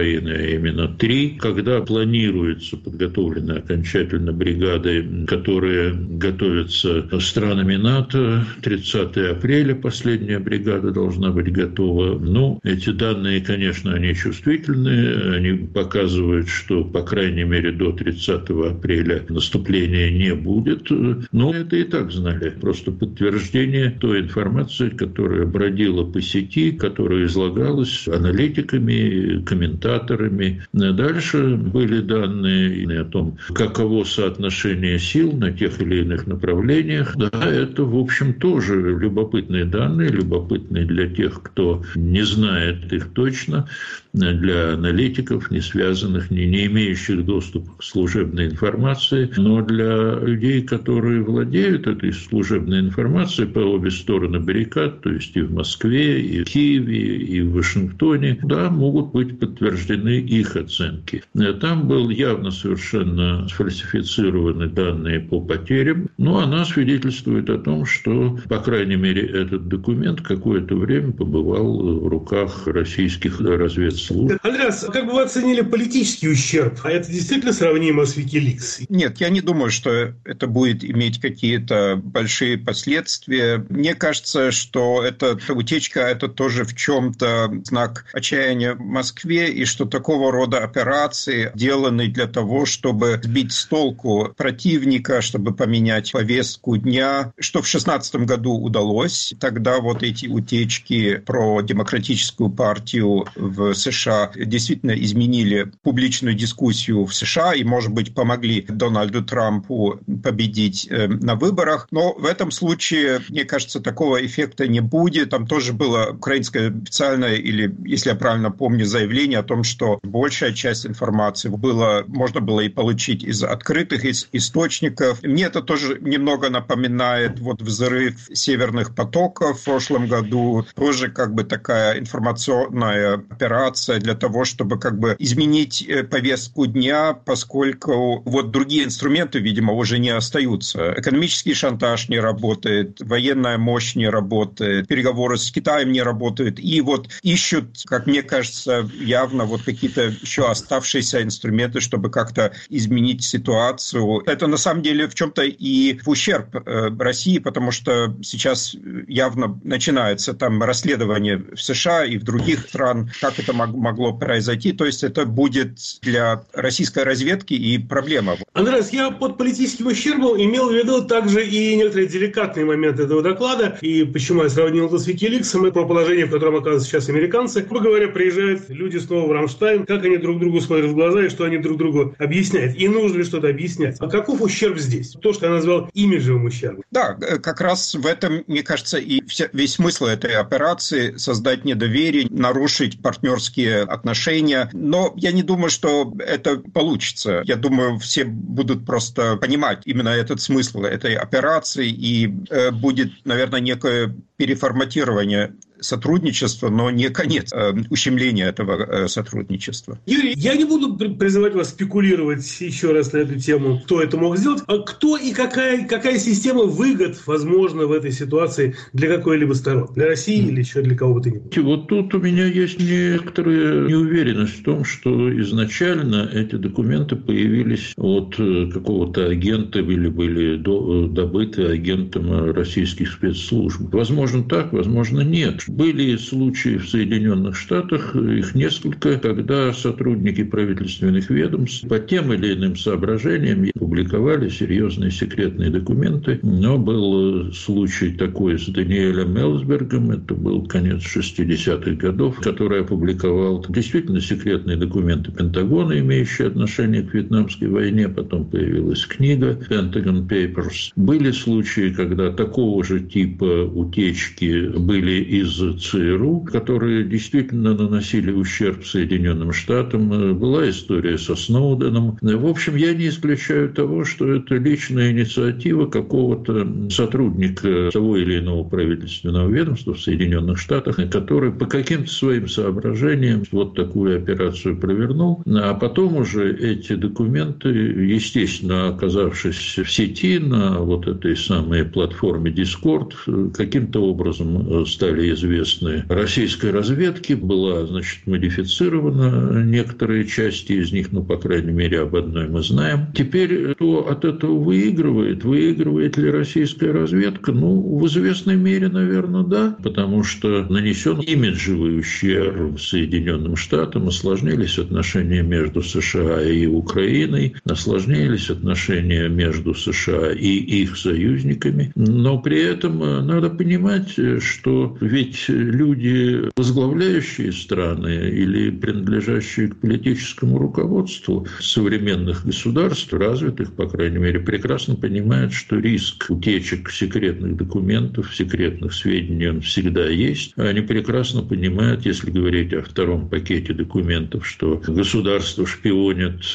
а именно три. Когда планируется, подготовлены окончательно бригады, которые готовятся странами НАТО, тридцатого апреля последняя бригада должна быть готова. Ну, эти данные, конечно, они чувствительные, они показывают, что, по крайней мере, до тридцатого апреля наступления не будет. Но это и так знали. Просто подтверждение той информации, которая бродила по сети, которая излагалась аналитиками, комментаторами. Дальше были данные о том, каково соотношение сил на тех или иных направлениях. Да, это, в общем, тоже любопытные данные, любопытные для тех, кто не знает их точно, для аналитиков, не связанных, не, не имеющих доступа к служебной информации, но для людей, которые владеют этой служебной информацией по обе стороны баррикад, то есть и в Москве, и в Киеве, и в Вашингтоне, да, могут быть подтверждены их оценки. Там был явно совершенно сфальсифицированы данные по потерям, но она свидетельствует о том, что, по крайней мере, этот документ какое-то время побывал в руках российских разведслужб. Андреас, как бы вы оценили политический ущерб? А это действительно сравнимо с WikiLeaks? Нет, я не думаю, что это будет иметь какие-то большие последствия. Мне кажется, что эта утечка – это тоже в чем-то знак отчаяния в Москве, и что такого рода операции деланы для того, чтобы сбить с толку противника, чтобы поменять повестку дня, что в шестнадцатом году удалось. Тогда вот эти утечки про демократическую партию в США действительно изменили публичную дискуссию в США и, может быть, помогли Дональду Трампу победить на выборах. Но в этом случае, мне кажется, такого эффекта не будет. Там тоже было украинское официальное, или, если я правильно помню, заявление о том, что большая часть информации было, можно было и получить из открытых из источников. Мне это тоже немного напоминает вот взрыв северных потоков в прошлом году. Тоже как бы такая информационная операция для того, чтобы как бы изменить повестку дня, поскольку вот другие инструменты, видимо, уже не остаются. Экономический шантаж не работает, военная мощь не работает, переговоры с Китаем не работают. И вот ищут, как мне кажется, явно вот какие-то еще оставшиеся инструменты, чтобы как-то изменить ситуацию. Это на самом деле в чем-то и в ущерб России, потому что сейчас явно начинается там расследование в США и в других странах, как это могло произойти. То есть это будет для российской разведки и проблема. Андреас, я под политическим ущербом имел в виду также и некоторые деликатные моменты этого доклада. И почему я сравнил это с WikiLeaks, про положение, в котором оказываются сейчас американцы. Грубо говоря, приезжают люди снова в Рамштайн, как они друг другу смотрят в глаза и что они друг другу объясняют. И нужно ли что-то объяснять. А каков ущерб здесь? То, что я назвал имиджевым ущербом. Да, как раз в этом, мне кажется, и весь смысл этой операции — создать недоверие, нарушить партнерские отношения. Но я не думаю, что это получится. Я думаю, все будут просто понимать именно этот смысл этой операции, и э, будет, наверное, некое переформатирование сотрудничества, но не конец э, ущемления этого э, сотрудничества. Юрий, я не буду призывать вас спекулировать еще раз на эту тему, кто это мог сделать, а кто и какая, какая система выгод возможна в этой ситуации для какой-либо стороны? Для России или еще для кого бы то ни было? Вот тут у меня есть некоторая неуверенность в том, что изначально эти документы появились от какого-то агента или были добыты агентом российских спецслужб. Возможно так, возможно нет. Были случаи в Соединенных Штатах, их несколько, когда сотрудники правительственных ведомств по тем или иным соображениям публиковали серьезные секретные документы. Но был случай такой с Даниэлем Элсбергом, это был конец шестидесятых годов, который опубликовал действительно секретные документы Пентагона, имеющие отношение к Вьетнамской войне. Потом появилась книга Pentagon Papers. Были случаи, когда такого же типа утечки были из ЦРУ, которые действительно наносили ущерб Соединенным Штатам. Была история со Сноуденом. В общем, я не исключаю того, что это личная инициатива какого-то сотрудника того или иного правительственного ведомства в Соединенных Штатах, который по каким-то своим соображениям вот такую операцию провернул. А потом уже эти документы, естественно, оказавшись в сети на вот этой самой платформе Discord, каким-то образом стали известны известны, российской разведки. Была, значит, модифицирована некоторые части из них, ну, по крайней мере, об одной мы знаем. Теперь кто от этого выигрывает? Выигрывает ли российская разведка? Ну, в известной мере, наверное, да, потому что нанесен имиджевый ущерб Соединенным Штатам, осложнились отношения между США и Украиной, осложнились отношения между США и их союзниками. Но при этом надо понимать, что ведь люди, возглавляющие страны или принадлежащие к политическому руководству современных государств, развитых, по крайней мере, прекрасно понимают, что риск утечек секретных документов, секретных сведений, он всегда есть. Они прекрасно понимают, если говорить о втором пакете документов, что государство шпионит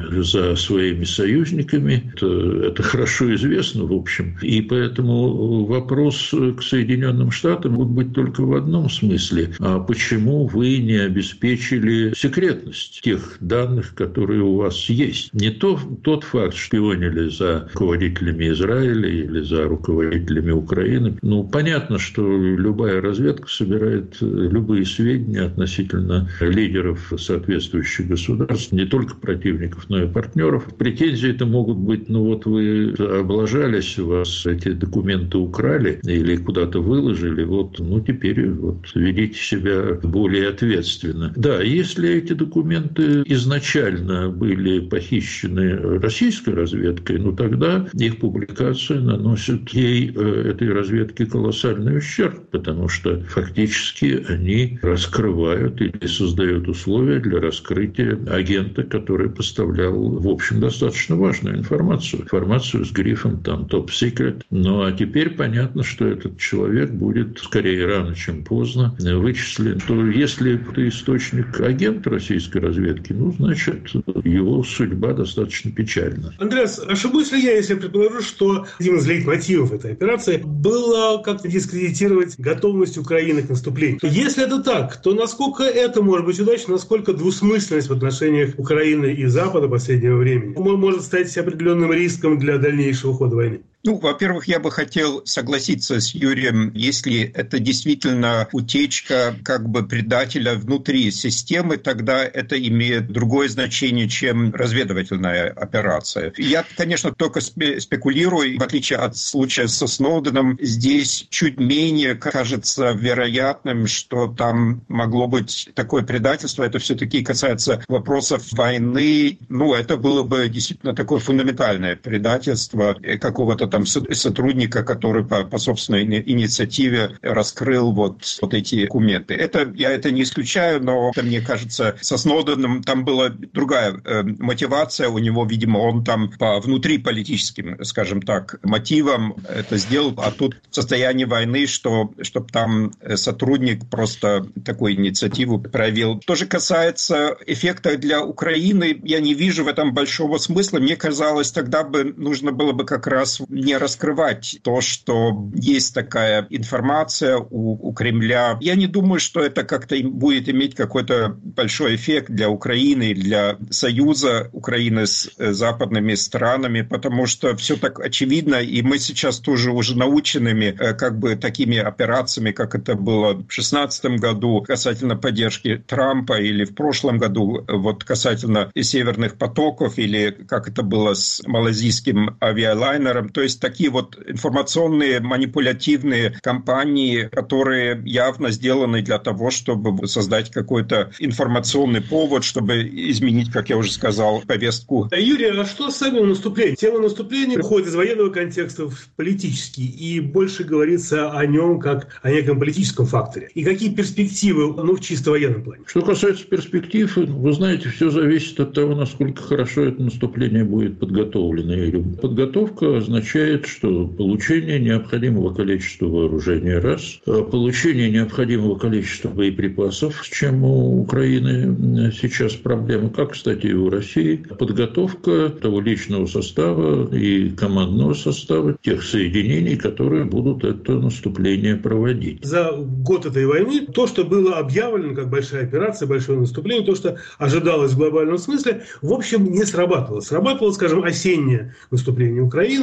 за своими союзниками. Это, это хорошо известно, в общем. И поэтому вопрос к Соединенным Штатам может быть только в одном смысле. А почему вы не обеспечили секретность тех данных, которые у вас есть? Не то, тот факт, что шпионили за руководителями Израиля или за руководителями Украины. Ну, понятно, что любая разведка собирает любые сведения относительно лидеров соответствующих государств, не только противников, но и партнеров. Претензии это могут быть, ну вот вы облажались, у вас эти документы украли или куда-то выложили, вот, ну теперь вот ведите себя более ответственно. Да, если эти документы изначально были похищены российской разведкой, ну тогда их публикация наносит ей, этой разведке, колоссальный ущерб, потому что фактически они раскрывают или создают условия для раскрытия агента, который поставлял, в общем, достаточно важную информацию. Информацию с грифом там «Top Secret». Ну, а теперь понятно, что этот человек будет, скорее рано, чем поздно, вычислен. То если это источник агента российской разведки, ну, значит, его судьба достаточно печальна. Андреас, ошибусь ли я, если предположу, что один из лейтмотивов этой операции было как-то дискредитировать готовность Украины к наступлению? Если это так, то насколько это может быть удачно, насколько двусмысленность в отношениях Украины и Запада последнего времени может стать определенным риском для дальнейшего хода войны? Ну, во-первых, я бы хотел согласиться с Юрием, если это действительно утечка как бы предателя внутри системы, тогда это имеет другое значение, чем разведывательная операция. Я, конечно, только спекулирую, в отличие от случая со Сноуденом, здесь чуть менее кажется вероятным, что там могло быть такое предательство. Это все-таки касается вопросов войны. Ну, это было бы действительно такое фундаментальное предательство какого-то там сотрудника, который по, по собственной инициативе раскрыл вот, вот эти документы. Это, я это не исключаю, но это, мне кажется, со Сноуденом там была другая э, мотивация у него, видимо, он там по внутриполитическим, скажем так, мотивам это сделал, а тут в состоянии войны, что, чтобы там сотрудник просто такую инициативу проявил. То же касается эффекта для Украины, я не вижу в этом большого смысла. Мне казалось, тогда бы нужно было бы как раз не раскрывать то, что есть такая информация у, у Кремля. Я не думаю, что это как-то будет иметь какой-то большой эффект для Украины, для союза Украины с западными странами, потому что все так очевидно, и мы сейчас тоже уже наученными как бы такими операциями, как это было в шестнадцатом году касательно поддержки Трампа, или в прошлом году вот касательно северных потоков, или как это было с малазийским авиалайнером. То есть такие вот информационные манипулятивные кампании, которые явно сделаны для того, чтобы создать какой-то информационный повод, чтобы изменить, как я уже сказал, повестку. Юрий, а что с самим наступлением? Тема наступления уходит из военного контекста в политический, и больше говорится о нем как о неком политическом факторе. И какие перспективы, ну, в чисто военном плане? Что касается перспектив, вы знаете, все зависит от того, насколько хорошо это наступление будет подготовлено. Подготовка означает, что получение необходимого количества вооружения – раз, получение необходимого количества боеприпасов, с чем у Украины сейчас проблема, как, кстати, и у России, подготовка того личного состава и командного состава тех соединений, которые будут это наступление проводить. За год этой войны то, что было объявлено как большая операция, большое наступление, то, что ожидалось в глобальном смысле, в общем, не срабатывало. Срабатывало, скажем, осеннее наступление Украины,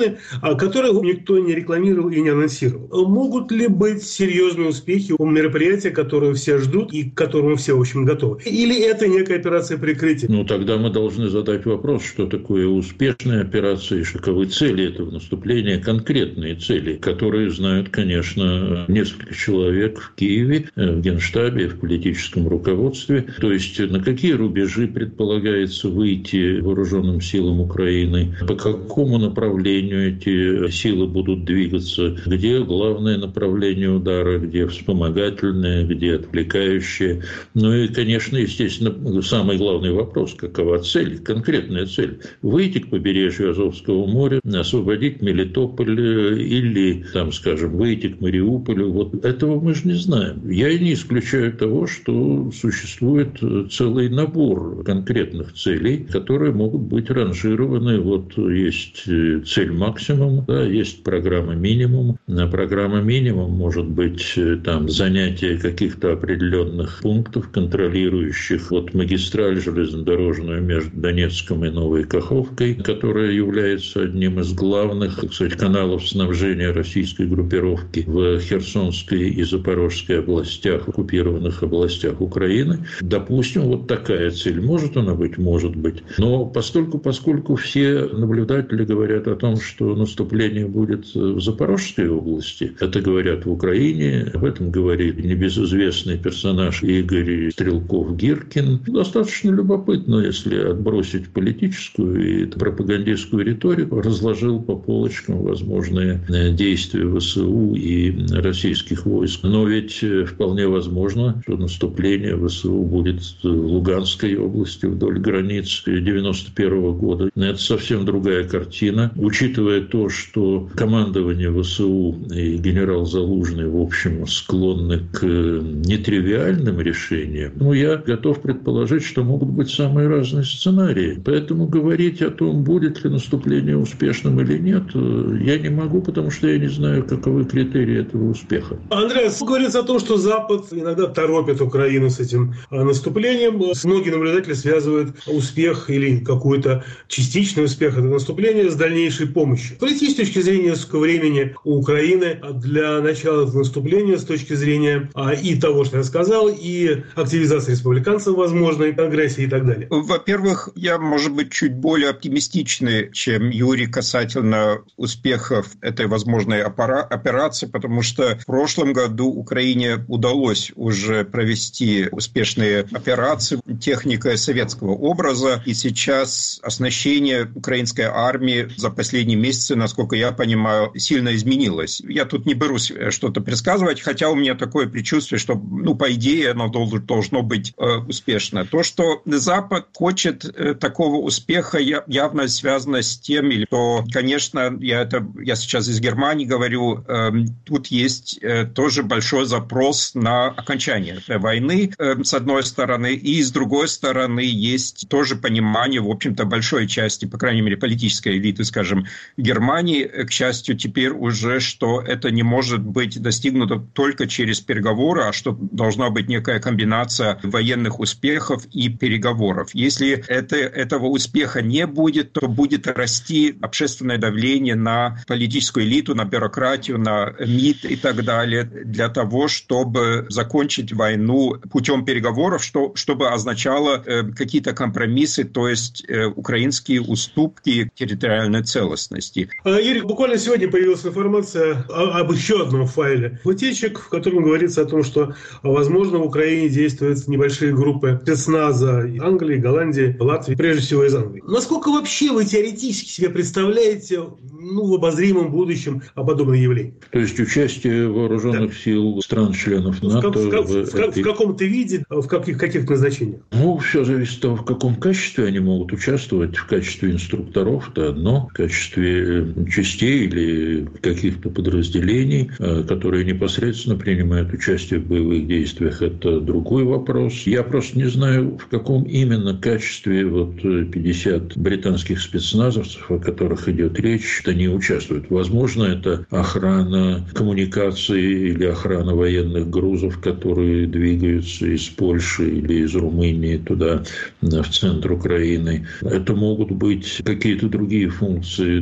которые никто не рекламировал и не анонсировал. Могут ли быть серьезные успехи у мероприятия, которое все ждут и к которому все, в общем, готовы? Или это некая операция прикрытия? Ну, тогда мы должны задать вопрос, что такое успешная операция и каковы цели этого наступления, конкретные цели, которые знают, конечно, несколько человек в Киеве, в Генштабе, в политическом руководстве. То есть на какие рубежи предполагается выйти вооруженным силам Украины, по какому направлению эти силы будут двигаться, где главное направление удара, где вспомогательное, где отвлекающее. Ну и, конечно, естественно, самый главный вопрос, какова цель, конкретная цель. Выйти к побережью Азовского моря, освободить Мелитополь или, там, скажем, выйти к Мариуполю. Вот этого мы же не знаем. Я и не исключаю того, что существует целый набор конкретных целей, которые могут быть ранжированы. Вот есть цель максимум, да, есть программа минимум. На программа минимум может быть там занятие каких-то определенных пунктов, контролирующих вот магистраль железнодорожную между Донецком и Новой Каховкой, которая является одним из главных, так сказать, каналов снабжения российской группировки в Херсонской и Запорожской областях, оккупированных областях Украины. Допустим, вот такая цель. Может она быть? Может быть. Но постольку, поскольку все наблюдатели говорят о том, что наступление будет в Запорожской области, это говорят в Украине, об этом говорит небезызвестный персонаж Игорь Стрелков-Гиркин. Достаточно любопытно, если отбросить политическую и пропагандистскую риторику, разложил по полочкам возможные действия ВСУ и российских войск. Но ведь вполне возможно, что наступление ВСУ будет в Луганской области вдоль границ девяносто первого года. Это совсем другая картина. Учитывая то, что командование ВСУ и генерал Залужный, в общем, склонны к нетривиальным решениям, ну, я готов предположить, что могут быть самые разные сценарии. Поэтому говорить о том, будет ли наступление успешным или нет, я не могу, потому что я не знаю, каковы критерии этого успеха. Андреас, говорится о том, что Запад иногда торопит Украину с этим наступлением. Многие наблюдатели связывают успех или какой-то частичный успех этого наступления с дальнейшей помощью. С точки зрения времени у Украины для начала этого наступления, с точки зрения и того, что я сказал, и активизации республиканцев возможной, агрессии и так далее. Во-первых, я, может быть, чуть более оптимистичный, чем Юрий, касательно успехов этой возможной операции, потому что в прошлом году Украине удалось уже провести успешные операции техникой советского образа, и сейчас оснащение украинской армии за последние месяцы, насколько я понимаю, сильно изменилось. Я тут не берусь что-то предсказывать, хотя у меня такое предчувствие, что, ну, по идее, оно должно быть э, успешно. То, что Запад хочет э, такого успеха, явно связано с тем, что, конечно, я, это, я сейчас из Германии говорю, э, тут есть э, тоже большой запрос на окончание этой войны, э, с одной стороны, и с другой стороны есть тоже понимание, в общем-то, большой части, по крайней мере, политической элиты, скажем, Германии, к счастью, теперь уже, что это не может быть достигнуто только через переговоры, а что должна быть некая комбинация военных успехов и переговоров. Если это, этого успеха не будет, то будет расти общественное давление на политическую элиту, на бюрократию, на МИД и так далее, для того, чтобы закончить войну путем переговоров, что, чтобы означало э, какие-то компромиссы, то есть э, украинские уступки территориальной целостности. Юрий, буквально сегодня появилась информация об еще одном файле утечек, в котором говорится о том, что, возможно, в Украине действуют небольшие группы спецназа Англии, Голландии, Латвии, прежде всего из Англии. Насколько вообще вы теоретически себе представляете, ну, в обозримом будущем о подобном явлении? То есть участие вооруженных да. сил стран-членов НАТО в, в, в, в, этой... в каком-то виде, в каких, каких назначениях? Ну, все зависит от того, в каком качестве они могут участвовать. В качестве инструкторов – это одно, в качестве частей или каких-то подразделений, которые непосредственно принимают участие в боевых действиях, это другой вопрос. Я просто не знаю, в каком именно качестве вот пятьдесят британских спецназовцев, о которых идет речь, они участвуют. Возможно, это охрана коммуникаций или охрана военных грузов, которые двигаются из Польши или из Румынии туда, в центр Украины. Это могут быть какие-то другие функции, там,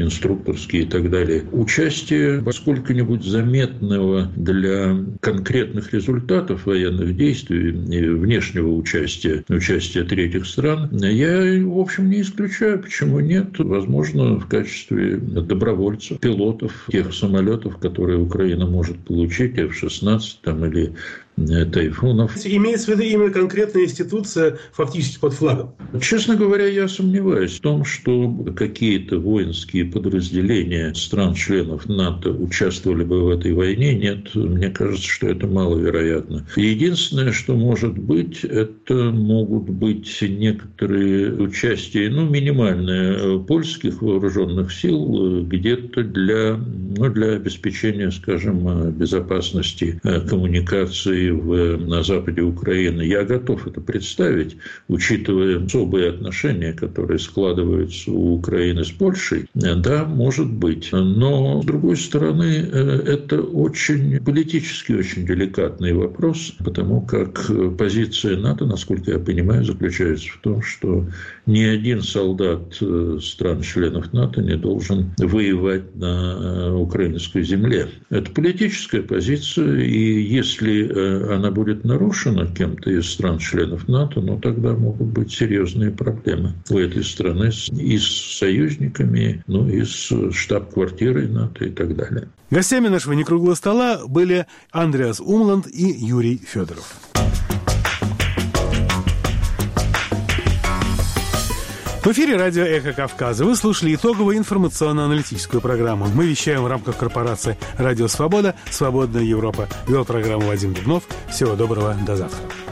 инструкторские и так далее. Участие сколько-нибудь заметного для конкретных результатов военных действий, внешнего участия, участия третьих стран, я, в общем, не исключаю. Почему нет? Возможно, в качестве добровольцев, пилотов тех самолетов, которые Украина может получить, эф шестнадцать там, или тайфунов. Имеется в виду именно конкретная институция фактически под флагом? Честно говоря, я сомневаюсь в том, что какие-то воинские подразделения стран-членов НАТО участвовали бы в этой войне. Нет, мне кажется, что это маловероятно. Единственное, что может быть, это могут быть некоторые участия, ну, минимальные, польских вооруженных сил где-то для, ну, для обеспечения, скажем, безопасности коммуникации В, на западе Украины. Я готов это представить, учитывая особые отношения, которые складываются у Украины с Польшей. Да, может быть. Но, с другой стороны, это очень политически очень деликатный вопрос, потому как позиция НАТО, насколько я понимаю, заключается в том, что ни один солдат стран-членов НАТО не должен воевать на украинской земле. Это политическая позиция, и если она будет нарушена кем-то из стран-членов НАТО, но тогда могут быть серьезные проблемы у этой страны и с союзниками, ну и с штаб-квартирой НАТО и так далее. Гостями нашего некруглого стола были Андреас Умланд и Юрий Федоров. В эфире радио «Эхо Кавказа». Вы слушали итоговую информационно-аналитическую программу. Мы вещаем в рамках корпорации «Радио Свобода», «Свободная Европа». Вел программу Вадим Дубнов. Всего доброго, до завтра.